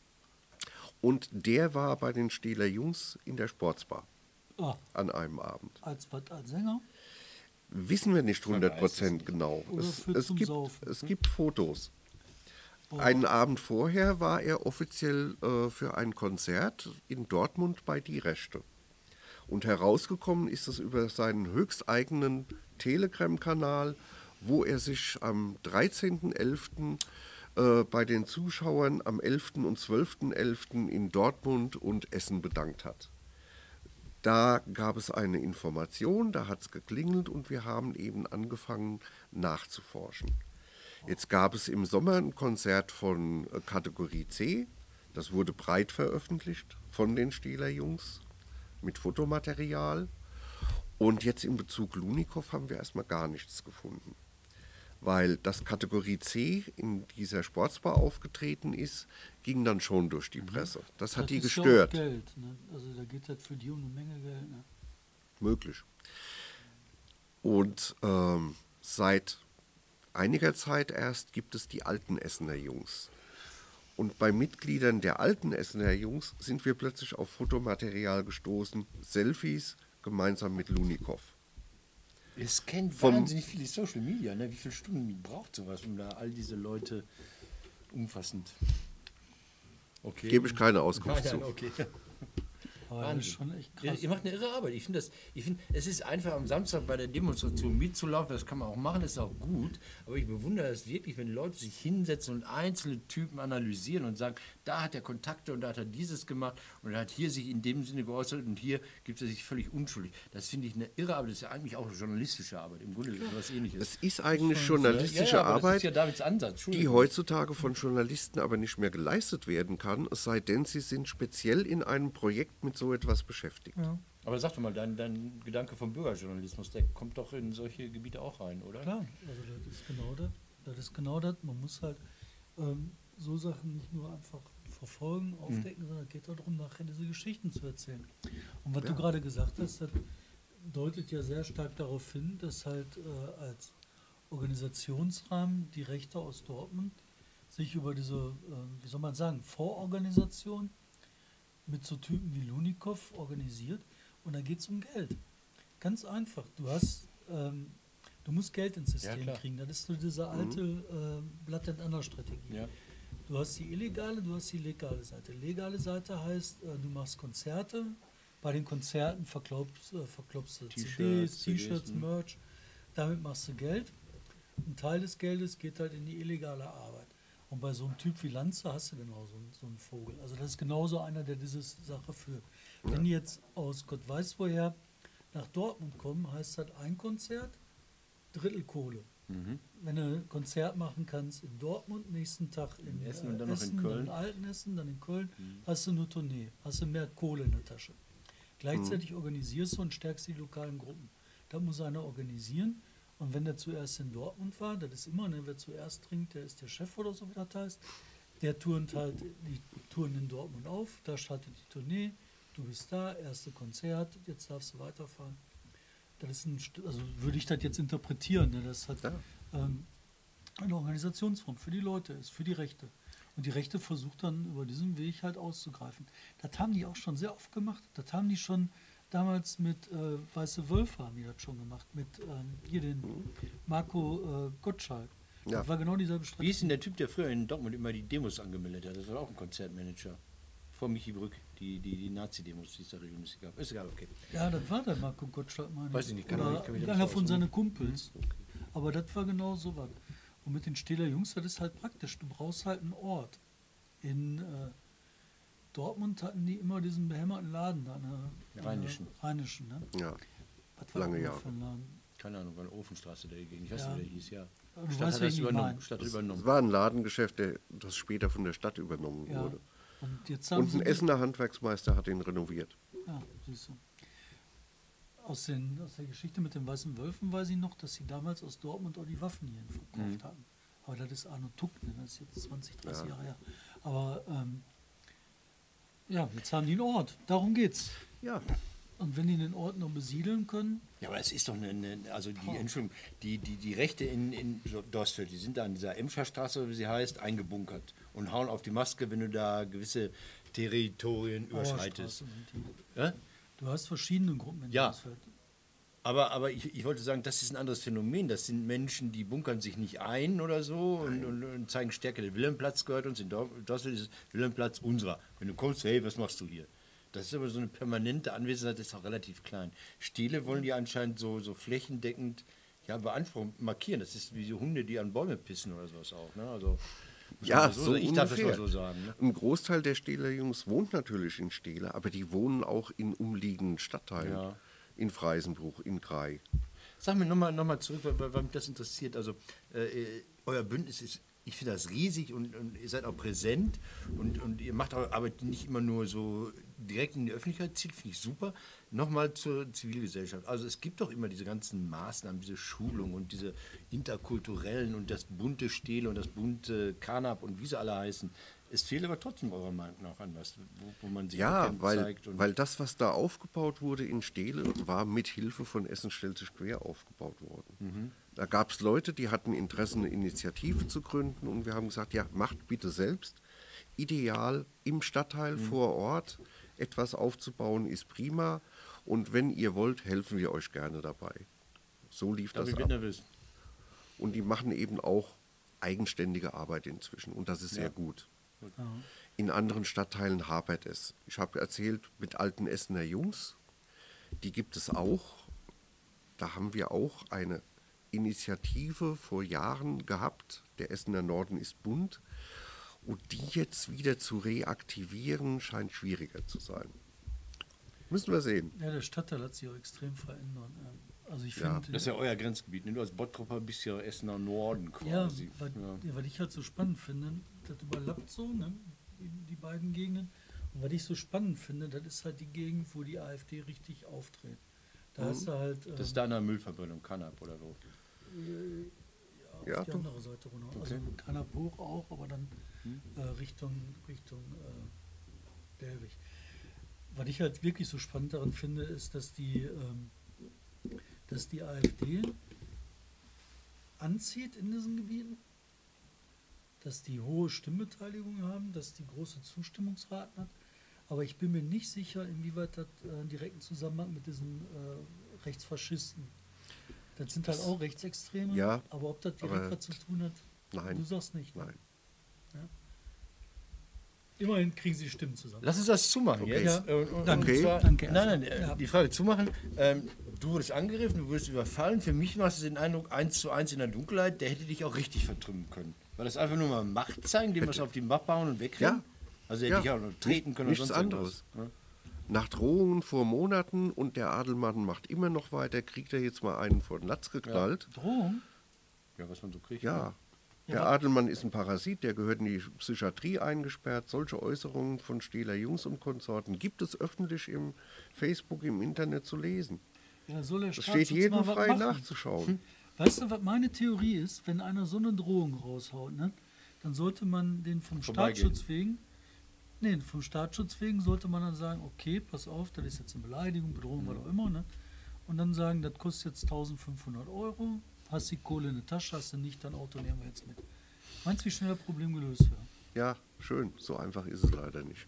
Und der war bei den Stähler Jungs in der Sportsbar. Ah, An einem Abend. als, als Sänger? Wissen wir nicht hundert Prozent nicht. genau. Oder Es, für es, zum gibt, Saufen. es gibt Fotos. Oh. Einen Abend vorher war er offiziell äh, für ein Konzert in Dortmund bei Die Rechte. Und herausgekommen ist es über seinen höchsteigenen Telegram-Kanal, wo er sich am dreizehnten elften äh, bei den Zuschauern am elften und zwölften elften in Dortmund und Essen bedankt hat. Da gab es eine Information, da hat es geklingelt und wir haben eben angefangen nachzuforschen. Jetzt gab es im Sommer ein Konzert von äh, Kategorie C, das wurde breit veröffentlicht von den Stähler Jungs mit Fotomaterial. Und jetzt in Bezug Lunikow haben wir erstmal gar nichts gefunden. Weil das Kategorie C in dieser Sportsbar aufgetreten ist, ging dann schon durch die Presse. Das hat die ist gestört. Ja auch Geld, ne? Also da geht das für die um eine Menge Geld. Ne? Möglich. Und ähm, seit einiger Zeit erst gibt es die alten Essener Jungs. Und bei Mitgliedern der alten Essener Jungs sind wir plötzlich auf Fotomaterial gestoßen, Selfies gemeinsam mit Lunikow. Es kennt Vom- wahnsinnig viele Social Media. Ne? Wie viele Stunden braucht sowas, um da all diese Leute umfassend. Okay. Gebe ich keine Auskunft Nein, nein, zu. okay. Aber das ist Wahnsinn. schon echt Ihr, krass. ihr macht eine irre Arbeit. Ich finde das, ich finde, es ist einfach am Samstag bei der Demonstration mitzulaufen, das kann man auch machen, das ist auch gut. Aber ich bewundere es wirklich, wenn Leute sich hinsetzen und einzelne Typen analysieren und sagen, da hat er Kontakte und da hat er dieses gemacht und er hat hier sich in dem Sinne geäußert und hier gibt er sich völlig unschuldig. Das finde ich eine irre Arbeit. Das ist ja eigentlich auch journalistische Arbeit. Im Grunde ist es was Ähnliches. Es ist eigentlich ja, journalistische ja, aber Arbeit, das ist ja Davids Ansatz. die Entschuldigung. heutzutage von Journalisten aber nicht mehr geleistet werden kann, es sei denn, sie sind speziell in einem Projekt mit so etwas beschäftigt. Ja, Aber sag doch mal, dein, dein Gedanke vom Bürgerjournalismus, der kommt doch in solche Gebiete auch rein, oder? klar. Also das ist genau das. Das ist genau das. Man muss halt ähm, so Sachen nicht nur einfach verfolgen, aufdecken, sondern es geht darum, nachher diese Geschichten zu erzählen. Und was du gerade gesagt hast, das deutet ja sehr stark darauf hin, dass halt äh, als Organisationsrahmen die Rechte aus Dortmund sich über diese, äh, wie soll man sagen, Vororganisation mit so Typen wie Lunikow organisiert und da geht es um Geld. Ganz einfach. Du hast, ähm, du musst Geld ins System klar. kriegen. Das ist so diese alte äh, Blatt and Anna Strategie. Ja. Du hast die illegale, du hast die legale Seite. Legale Seite heißt, äh, du machst Konzerte. Bei den Konzerten verklopfst, äh, verklopfst du T-Shirts, C Ds, C Ds, T-Shirts, hm. Merch. Damit machst du Geld. Ein Teil des Geldes geht halt in die illegale Arbeit. Und bei so einem Typ wie Lanze hast du genau so, einen- so einen Vogel. Also das ist genauso einer, der diese Sache führt. Wenn die jetzt aus Gott weiß woher nach Dortmund kommen, heißt das ein Konzert, Drittel Kohle. Mhm. Wenn du ein Konzert machen kannst in Dortmund, nächsten Tag in, In Essen äh, und dann noch in Essen, Köln. dann Altenessen, dann in Köln, hast du nur Tournee, hast du mehr Kohle in der Tasche. Gleichzeitig organisierst du und stärkst die lokalen Gruppen. Da muss einer organisieren. Und wenn der zuerst in Dortmund war, das ist immer, ne, wer zuerst trinkt, der ist der Chef oder so, wie das heißt. Der turnt halt die Touren in Dortmund auf, da startet die Tournee, du bist da, erste Konzert, jetzt darfst du weiterfahren. Das ist ein, St- also würde ich das jetzt interpretieren, ne, das hat Ja. ähm, eine Organisationsform für die Leute ist, für die Rechte. Und die Rechte versucht dann über diesen Weg halt auszugreifen. Das haben die auch schon sehr oft gemacht. Das haben die schon damals mit äh, Weiße Wölfe haben die das schon gemacht, mit ähm, hier den Marco äh, Gottschalk. Ja. Das war genau dieselbe Wie Strategie. ist denn der Typ, der früher in Dortmund immer die Demos angemeldet hat? Das war auch ein Konzertmanager. Vor Michi Brück, die, die, die Nazi-Demos, die es da regelmäßig gab. Ist egal, okay. Ja, das war der Marco Gottschalk, meine Weiß ich nicht, kann Oder ich- kann mich da einer nicht von aus- seinen Kumpels. Aber das war genau so was. Und mit den Stähler Jungs, das ist halt praktisch. Du brauchst halt einen Ort. In äh, Dortmund hatten die immer diesen behämmerten Laden da. Ne? Rheinischen. Äh, Rheinischen, ne? Ja. Was war Lange das Jahre. für ein Laden? Keine Ahnung, war eine Ofenstraße da gegen. Ich weiß Ja. nicht, wie der hieß, ja. Aber du Stadt weißt, hat wen das ich übernommen. meine. Stadt hat Es übernommen. war ein Ladengeschäft, der, das später von der Stadt übernommen Ja. wurde. Und jetzt haben Und sie ein Essener Handwerksmeister hat ihn renoviert. Ja, siehst du. Aus, den, aus der Geschichte mit den Weißen Wölfen weiß ich noch, dass sie damals aus Dortmund auch die Waffen hierhin verkauft Mhm. hatten. Aber das ist Arno Tuck, ne? Das ist jetzt zwanzig, dreißig Jahre her. Aber ähm, ja, jetzt haben die einen Ort. Darum geht's. Ja. Und wenn die den Ort noch besiedeln können, Ja, aber es ist doch eine, eine also die, Entschuldigung, die, die, die Rechte in, in Dorstfeld, die sind da an dieser Emscherstraße, wie sie heißt, eingebunkert und hauen auf die Maske, wenn du da gewisse Territorien überschreitest. Auerstraße sind die. Ja? Du hast verschiedene Gruppen in Ja. Dorstfeld. Aber, aber ich, ich wollte sagen, das ist ein anderes Phänomen. Das sind Menschen, die bunkern sich nicht ein oder so und, und, und zeigen Stärke. Der Wilhelmplatz gehört uns, in Dor- Dorstfeld ist Wilhelmplatz unserer. Wenn du kommst, hey, was machst du hier? Das ist aber so eine permanente Anwesenheit, das ist auch relativ klein. Stele wollen die anscheinend so, so flächendeckend ja, beanspruchen, markieren. Das ist wie so Hunde, die an Bäume pissen oder sowas auch. Ne? Also, muss Ja, man so, sagen. Ich darf das mal ungefähr. so sagen. Ne? Ein Großteil der Stehler Jungs wohnt natürlich in Stehler, aber die wohnen auch in umliegenden Stadtteilen. Ja. In Freisenbruch, in Grai. Sag mir nochmal noch mal zurück, weil, weil, weil mich das interessiert. Also, äh, euer Bündnis ist, ich finde das riesig und, und ihr seid auch präsent und, und ihr macht eure Arbeit nicht immer nur so direkt in die Öffentlichkeit zieht, finde ich super. Nochmal zur Zivilgesellschaft. Also es gibt doch immer diese ganzen Maßnahmen, diese Schulung und diese interkulturellen und das bunte Stehle und das bunte Kanab und wie sie alle heißen. Es fehlt aber trotzdem eurer Meinung nach an was, wo, wo man sich Ja, erkennt, weil, zeigt. Und weil das, was da aufgebaut wurde in Stehle, war mit Hilfe von Essen stellt sich quer aufgebaut worden. Mhm. Da gab es Leute, die hatten Interesse, eine Initiative zu gründen und wir haben gesagt, ja, macht bitte selbst. ideal, im Stadtteil vor Ort etwas aufzubauen, ist prima. Und wenn ihr wollt, helfen wir euch gerne dabei. So lief das Ich bin ab. nervös. Und die machen eben auch eigenständige Arbeit inzwischen. Und das ist sehr gut. In anderen Stadtteilen hapert es. Ich habe erzählt, mit alten Essener Jungs, die gibt es auch. Da haben wir auch eine Initiative vor Jahren gehabt. Der Essener Norden ist bunt. Und die jetzt wieder zu reaktivieren, scheint schwieriger zu sein. Müssen wir sehen. Ja, der Stadtteil hat sich auch extrem verändert. ja. Also ich Ja, finde, Das ist ja euer Grenzgebiet. Ne? Du als Bottropper bist ja Essener Norden ja, quasi. weil, Ja. ja, weil ich halt so spannend finde, das überlappt so, ne, die, die beiden Gegenden. Und was ich so spannend finde, das ist halt die Gegend, wo die AfD richtig auftritt. Da hast du halt ähm, Das ist da eine Müllverbrennung, Kanab oder so. auf Ja, die doch. andere Seite runter. Also Kanab hoch auch, aber dann äh, Richtung, Richtung äh, Delwig. Was ich halt wirklich so spannend daran finde, ist, dass die, ähm, dass die AfD anzieht in diesen Gebieten, dass die hohe Stimmbeteiligung haben, dass die große Zustimmungsraten hat. Aber ich bin mir nicht sicher, inwieweit das äh, einen direkten Zusammenhang mit diesen äh, Rechtsfaschisten. Das sind halt auch Rechtsextreme, Ja, aber ob das direkt aber was zu tun hat, nein. du sagst nicht. Ne? Nein. Ja. Immerhin kriegen sie Stimmen zusammen. Lass uns das zumachen Okay. jetzt. Ja. Und, und, Danke. und zwar, Danke, Nein, also, nein, äh, ja. die Frage zumachen. Ähm, du wurdest angegriffen, du wurdest überfallen. Für mich macht es den Eindruck, eins zu eins in der Dunkelheit, der hätte dich auch richtig vertrümmen können. War das einfach nur mal Macht zeigen, dem was auf die Mappe hauen und wegrennen? Ja. Also hätte Ja. ich auch noch treten können Nichts oder sonst anderes. irgendwas. Nach Drohungen vor Monaten und der Adelmann macht immer noch weiter, kriegt er jetzt mal einen vor den Latz geknallt. Drohung? Ja, was man so kriegt. Ja. Ja, Der wa- Adelmann ist ein Parasit, der gehört in die Psychiatrie eingesperrt. Solche Äußerungen von Stehler Jungs und Konsorten gibt es öffentlich im Facebook, im Internet zu lesen. Ja, da soll der Es steht Staatsschutz jedem mal was frei machen. nachzuschauen. Weißt du, was meine Theorie ist? Wenn einer so eine Drohung raushaut, ne, dann sollte man den vom Vorbeigehen. Staatsschutz wegen, nee, vom Staatsschutz wegen sollte man dann sagen, okay, pass auf, das ist jetzt eine Beleidigung, Bedrohung, was auch immer, ne? Und dann sagen, das kostet jetzt eintausendfünfhundert Euro, hast die Kohle in der Tasche, hast du nicht, dein Auto nehmen wir jetzt mit. Meinst du, wie schnell das Problem gelöst wäre? Ja, schön. So einfach ist es leider nicht.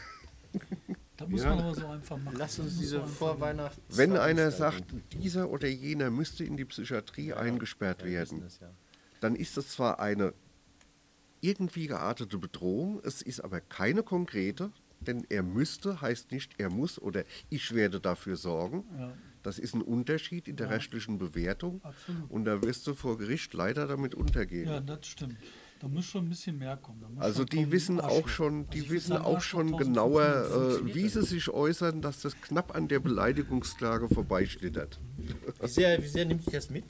Das muss Ja. man aber so einfach machen. Lass Das uns muss diese so einfach Vorweihnachts... Wenn einer sagt, dieser oder jener müsste in die Psychiatrie eingesperrt Ja, wir werden, wissen das, ja. dann ist das zwar eine irgendwie geartete Bedrohung, es ist aber keine konkrete, denn er müsste heißt nicht er muss oder ich werde dafür sorgen. Ja. Das ist ein Unterschied in der Ja. rechtlichen Bewertung Absolut. und da wirst du vor Gericht leider damit untergehen. Ja, das stimmt. Da muss schon ein bisschen mehr kommen. Da muss Also schon die kommen, wissen Arschloch. auch schon, Also die ich wissen würd sagen, auch Arschloch schon eintausendfünfhundert genauer, äh, funktioniert wie das. sie sich äußern, dass das knapp an der Beleidigungsklage vorbeischlittert. Wie sehr, wie sehr nimmt dich das mit?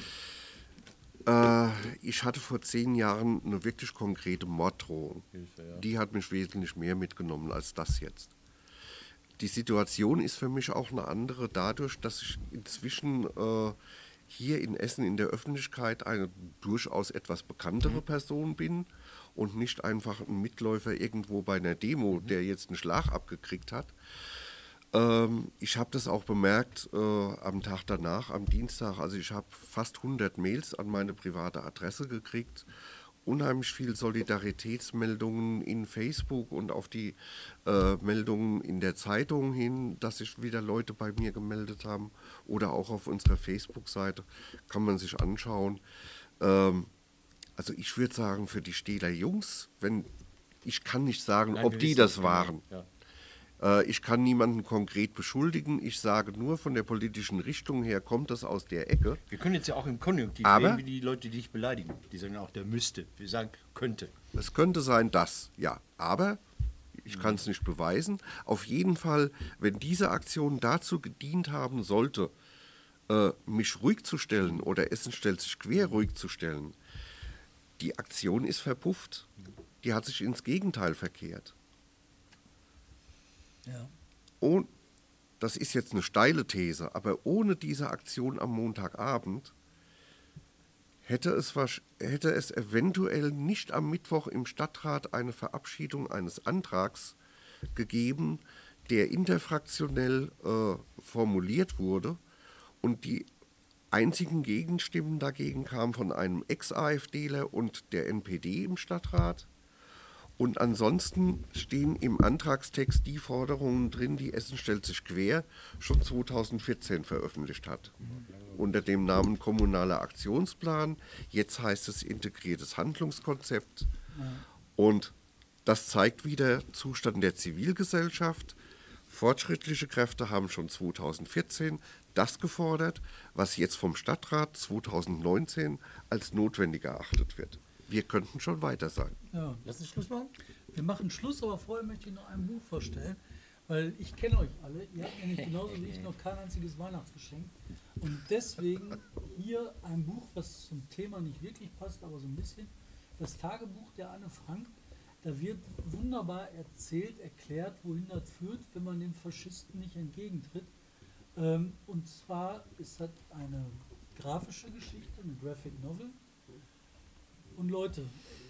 Äh, ich hatte vor zehn Jahren eine wirklich konkrete Morddrohung. Hilfe, ja. Die hat mich wesentlich mehr mitgenommen als das jetzt. Die Situation ist für mich auch eine andere dadurch, dass ich inzwischen äh, hier in Essen in der Öffentlichkeit eine durchaus etwas bekanntere Person bin und nicht einfach ein Mitläufer irgendwo bei einer Demo, der jetzt einen Schlag abgekriegt hat. Ähm, ich habe das auch bemerkt äh, am Tag danach, am Dienstag. Also ich habe fast hundert Mails an meine private Adresse gekriegt. Unheimlich viel Solidaritätsmeldungen in Facebook und auf die äh, Meldungen in der Zeitung hin, dass sich wieder Leute bei mir gemeldet haben. Oder auch auf unserer Facebook-Seite kann man sich anschauen. Ähm, also ich würde sagen, für die Stehler Jungs, wenn ich kann nicht sagen, Nein, ob wir die wissen das es, waren. Ja. Äh, Ich kann niemanden konkret beschuldigen. Ich sage nur, von der politischen Richtung her kommt das aus der Ecke. Wir können jetzt ja auch im Konjunktiv Aber- reden, wie die Leute, die dich beleidigen. Die sagen auch, der müsste. Wir sagen, könnte. Es könnte sein, dass, ja. Aber ich kann es nicht beweisen. Auf jeden Fall, wenn diese Aktion dazu gedient haben sollte, äh, mich ruhig zu stellen oder Essen stellt sich quer ruhig zu stellen, die Aktion ist verpufft. Die hat sich ins Gegenteil verkehrt. Ja. Und das ist jetzt eine steile These, aber ohne diese Aktion am Montagabend hätte es, wahrsch- hätte es eventuell nicht am Mittwoch im Stadtrat eine Verabschiedung eines Antrags gegeben, der interfraktionell äh, formuliert wurde und die einzigen Gegenstimmen dagegen kamen von einem Ex-AfDler und der N P D im Stadtrat. Und ansonsten stehen im Antragstext die Forderungen drin, die Essen stellt sich quer schon zweitausendvierzehn veröffentlicht hat. Unter dem Namen Kommunaler Aktionsplan. Jetzt heißt es integriertes Handlungskonzept. Und das zeigt wieder Zustand der Zivilgesellschaft. Fortschrittliche Kräfte haben schon zweitausendvierzehn das gefordert, was jetzt vom Stadtrat zweitausendneunzehn als notwendig erachtet wird. Wir könnten schon weiter sein. Ja. Lass uns Schluss machen? Wir machen Schluss, aber vorher möchte ich noch ein Buch vorstellen, weil ich kenne euch alle. Ihr habt nämlich genauso wie ich noch kein einziges Weihnachtsgeschenk. Und deswegen hier ein Buch, was zum Thema nicht wirklich passt, aber so ein bisschen. Das Tagebuch der Anne Frank. Da wird wunderbar erzählt, erklärt, wohin das führt, wenn man den Faschisten nicht entgegentritt. Ähm, und zwar ist das eine grafische Geschichte, eine Graphic Novel. Und Leute,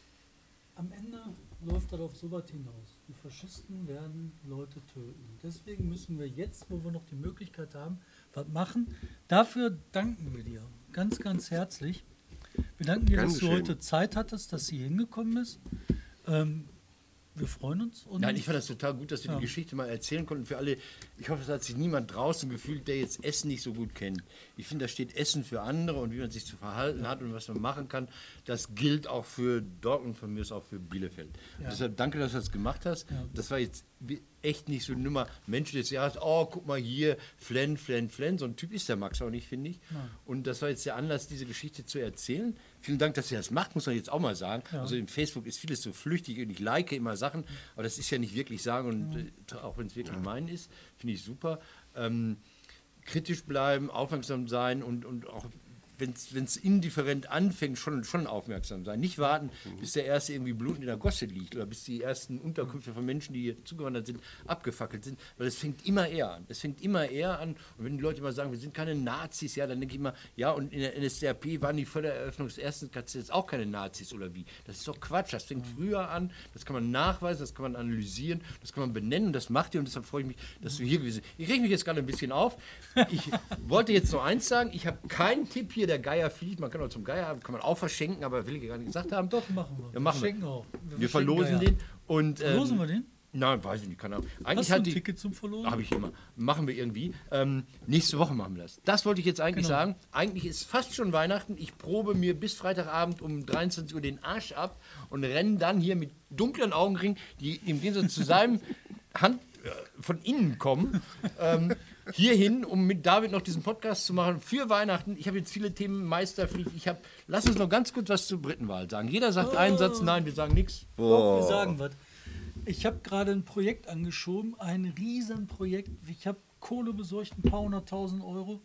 am Ende läuft das auf sowas hinaus. Die Faschisten werden Leute töten. Deswegen müssen wir jetzt, wo wir noch die Möglichkeit haben, was machen. Dafür danken wir dir ganz, ganz herzlich. Wir danken dir, Gern dass du geschehen. heute Zeit hattest, dass sie hingekommen bist. Ähm, wir freuen uns. Und Nein, ich fand das total gut, dass wir Ja. die Geschichte mal erzählen konnten. Für alle, ich hoffe, es hat sich niemand draußen gefühlt, der jetzt Essen nicht so gut kennt. Ich finde, da steht Essen für andere und wie man sich zu verhalten hat und was man machen kann. Das gilt auch für Dortmund, von mir ist auch für Bielefeld. Ja. Deshalb danke, dass du das gemacht hast. Ja. Das war jetzt echt nicht so eine Nummer Mensch des Jahres. Oh, guck mal hier, Flenn, Flenn, Flenn. So ein Typ ist der Max auch nicht, finde ich. Nein. Und das war jetzt der Anlass, diese Geschichte zu erzählen. Vielen Dank, dass ihr das macht, muss man jetzt auch mal sagen. Ja. Also in Facebook ist vieles so flüchtig und ich like immer Sachen, aber das ist ja nicht wirklich sagen und äh, auch wenn es wirklich mein ist, finde ich super. Ähm, kritisch bleiben, aufmerksam sein und, und auch wenn es indifferent anfängt, schon, schon aufmerksam sein. Nicht warten, bis der erste irgendwie blutend in der Gosse liegt oder bis die ersten Unterkünfte von Menschen, die hier zugewandert sind, abgefackelt sind, weil es fängt immer eher an. Es fängt immer eher an und wenn die Leute immer sagen, wir sind keine Nazis, ja, dann denke ich immer, ja, und in der N S D A P waren die vor der Eröffnung des ersten K Z auch keine Nazis oder wie? Das ist doch Quatsch, das fängt früher an, das kann man nachweisen, das kann man analysieren, das kann man benennen, das macht ihr und deshalb freue ich mich, dass du hier gewesen bist. Ich reg mich jetzt gerade ein bisschen auf. Ich wollte jetzt noch eins sagen, ich habe keinen Tipp hier, der Geier fliegt, man kann auch zum Geier, kann man auch verschenken, aber will ich gar nicht gesagt haben. Doch, machen wir. Ja, machen wir. schenken auch. Wir verlosen den. Und, ähm, Verlosen wir den? Nein, weiß ich nicht, keine Ahnung. Eigentlich Hast du hat ein die, Ticket zum Verlosen? habe ich immer. Machen wir irgendwie. Ähm, nächste Woche machen wir das. Das wollte ich jetzt eigentlich Genau. sagen. Eigentlich ist fast schon Weihnachten. Ich probe mir bis Freitagabend um dreiundzwanzig Uhr den Arsch ab und renne dann hier mit dunklen Augenringen, die im Gegensatz zu seinem Hand äh, von innen kommen, ähm, hierhin, um mit David noch diesen Podcast zu machen für Weihnachten. Ich habe jetzt viele Themen meisterpflicht. Ich habe, lass uns noch ganz kurz was zur Britenwahl sagen. Jeder sagt Oh. einen Satz, nein, wir sagen nichts. Doch, wir sagen was. Ich habe gerade ein Projekt angeschoben, ein Riesenprojekt. Ich habe Kohle besorgt, ein paar hunderttausend Euro.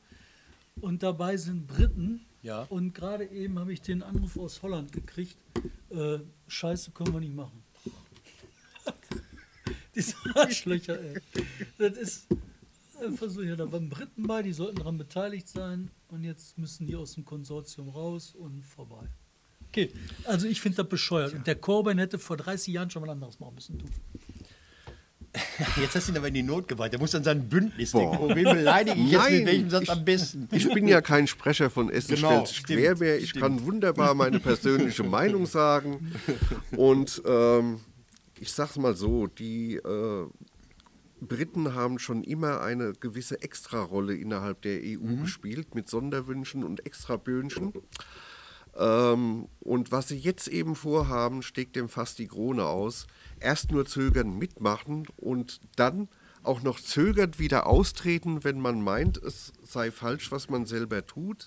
Und dabei sind Briten. Ja. Und gerade eben habe ich den Anruf aus Holland gekriegt. Äh, Scheiße, können wir nicht machen. Diese Arschlöcher, ey. Das ist einfach so, ja, da waren Briten bei, die sollten daran beteiligt sein. Und jetzt müssen die aus dem Konsortium raus und vorbei. Okay, also ich finde das bescheuert. Und der Corbyn hätte vor dreißig Jahren schon mal anderes machen müssen. Du. Jetzt hast du ihn aber in die Not gebracht. Der muss an sein Bündnis denken. Oh, wen beleidige ich jetzt Nein, mit welchem Satz ich- am besten? Ich bin ja kein Sprecher von Essen Genau, stellt sich stimmt, quer mehr. Ich stimmt. kann wunderbar meine persönliche Meinung sagen. Und ähm, ich sag's mal so, die äh, Briten haben schon immer eine gewisse Extrarolle innerhalb der E U gespielt mit Sonderwünschen und Extraböhnchen. Ähm, und was sie jetzt eben vorhaben, steckt dem fast die Krone aus. Erst nur zögern, mitmachen und dann auch noch zögernd wieder austreten, wenn man meint, es sei falsch, was man selber tut.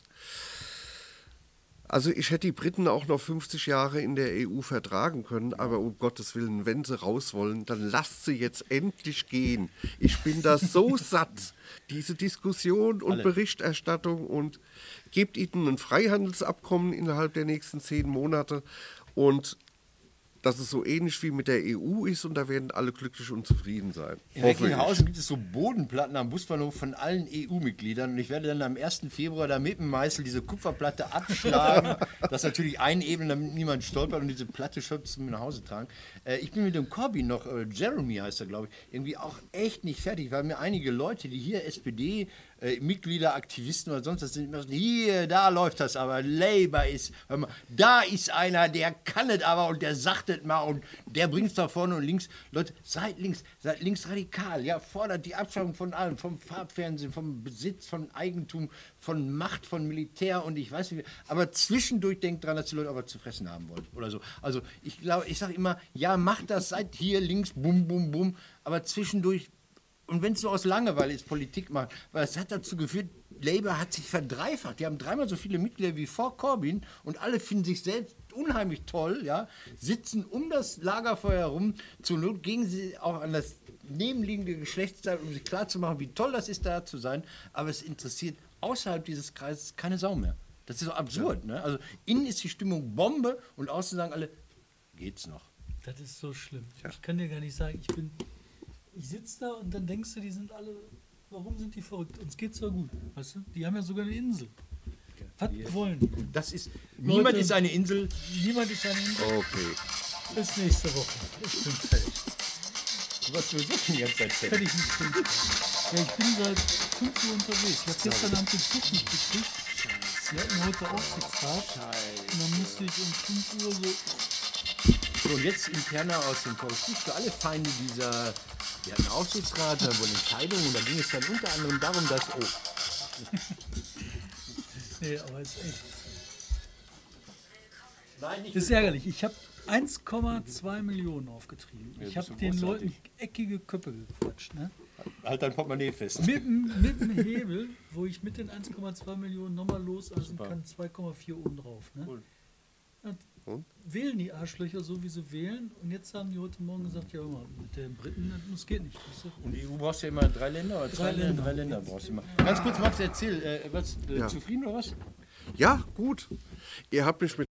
Also ich hätte die Briten auch noch fünfzig Jahre in der E U vertragen können, aber um Gottes Willen, wenn sie raus wollen, dann lasst sie jetzt endlich gehen. Ich bin da so satt, diese Diskussion und Alle. Berichterstattung, und gebt ihnen ein Freihandelsabkommen innerhalb der nächsten zehn Monate und dass es so ähnlich wie mit der E U ist und da werden alle glücklich und zufrieden sein. In Hoffe ich. Recklinghausen gibt es so Bodenplatten am Busbahnhof von allen E U-Mitgliedern und ich werde dann am ersten Februar da mit dem Meißel diese Kupferplatte abschlagen. Das ist natürlich einebnen, damit niemand stolpert und diese Platte schon zum nach Hause tragen. Äh, ich bin mit dem Corbyn noch, äh, Jeremy heißt er, glaube ich, irgendwie auch echt nicht fertig, weil mir einige Leute, die hier S P D äh, Mitglieder, Aktivisten oder sonst was sind, immer so, hier, da läuft das aber, Labour ist, hör mal, da ist einer, der kann es aber und der sagt es das mal und der bringt es da vorne und links. Leute, seid links, seid linksradikal, ja, fordert die Abschaffung von allem, vom Farbfernsehen, vom Besitz, von Eigentum, von Macht, von Militär und ich weiß nicht, aber zwischendurch denkt dran, dass die Leute auch was zu fressen haben wollen oder so. Also ich glaube, ich sage immer, ja, macht das, seid hier links, bum, bum, bum, aber zwischendurch. Und wenn es so aus Langeweile ist, Politik macht, weil es hat dazu geführt, Labour hat sich verdreifacht. Die haben dreimal so viele Mitglieder wie vor Corbyn und alle finden sich selbst unheimlich toll, ja, sitzen um das Lagerfeuer herum. Zur Not gehen sie auch an das nebenliegende Geschlechtsteil, um sich klarzumachen, wie toll das ist, da zu sein. Aber es interessiert außerhalb dieses Kreises keine Sau mehr. Das ist so absurd. Ne? Also innen ist die Stimmung Bombe und außen sagen alle, geht's noch. Das ist so schlimm. Ich kann dir gar nicht sagen, ich bin... Ich sitze da und dann denkst du, die sind alle, warum sind die verrückt? Uns geht's doch gut, weißt du? Die haben ja sogar eine Insel. Was wollen die? Das ist, niemand Leute, ist eine Insel. Niemand ist eine Insel. Okay. Bis nächste Woche. Ich bin fertig. Du warst sowieso die ganze Zeit fertig. Fertig mit Film. Ja, ich bin seit fünf Uhr unterwegs. Ich habe gestern Abend den Zug nicht gekriegt. Wir hatten heute Aufsichtsrat. Und dann musste ich um fünf Uhr so... So, und jetzt interner aus dem Korrektiv für alle Feinde dieser, wir hatten Aufsichtsrat, da wurden Entscheidungen und da ging es dann unter anderem darum, dass, oh. Nee, aber ist echt. Nein, nicht Das ist ärgerlich. Ich habe eins Komma zwei Millionen aufgetrieben. Ja, Ich das habe ist den großartig. Leuten eckige Köpfe gequatscht. Ne? Halt dein Portemonnaie fest. Mit, dem- mit dem Hebel, wo ich mit den eins Komma zwei Millionen nochmal loseisen Super. kann, zwei Komma vier oben drauf. Ne? Cool. Und Und? wählen die Arschlöcher so, wie sie wählen. Und jetzt haben die heute Morgen gesagt, ja, hör mal, mit den Briten, das geht nicht. Das ist- Und die E U brauchst ja immer drei Länder oder zwei Drei Länder? Länder. Drei Länder brauchst du immer. Ganz kurz, Max, erzähl, äh, was, äh, Ja. zufrieden oder was? Ja, gut. Ihr habt mich mit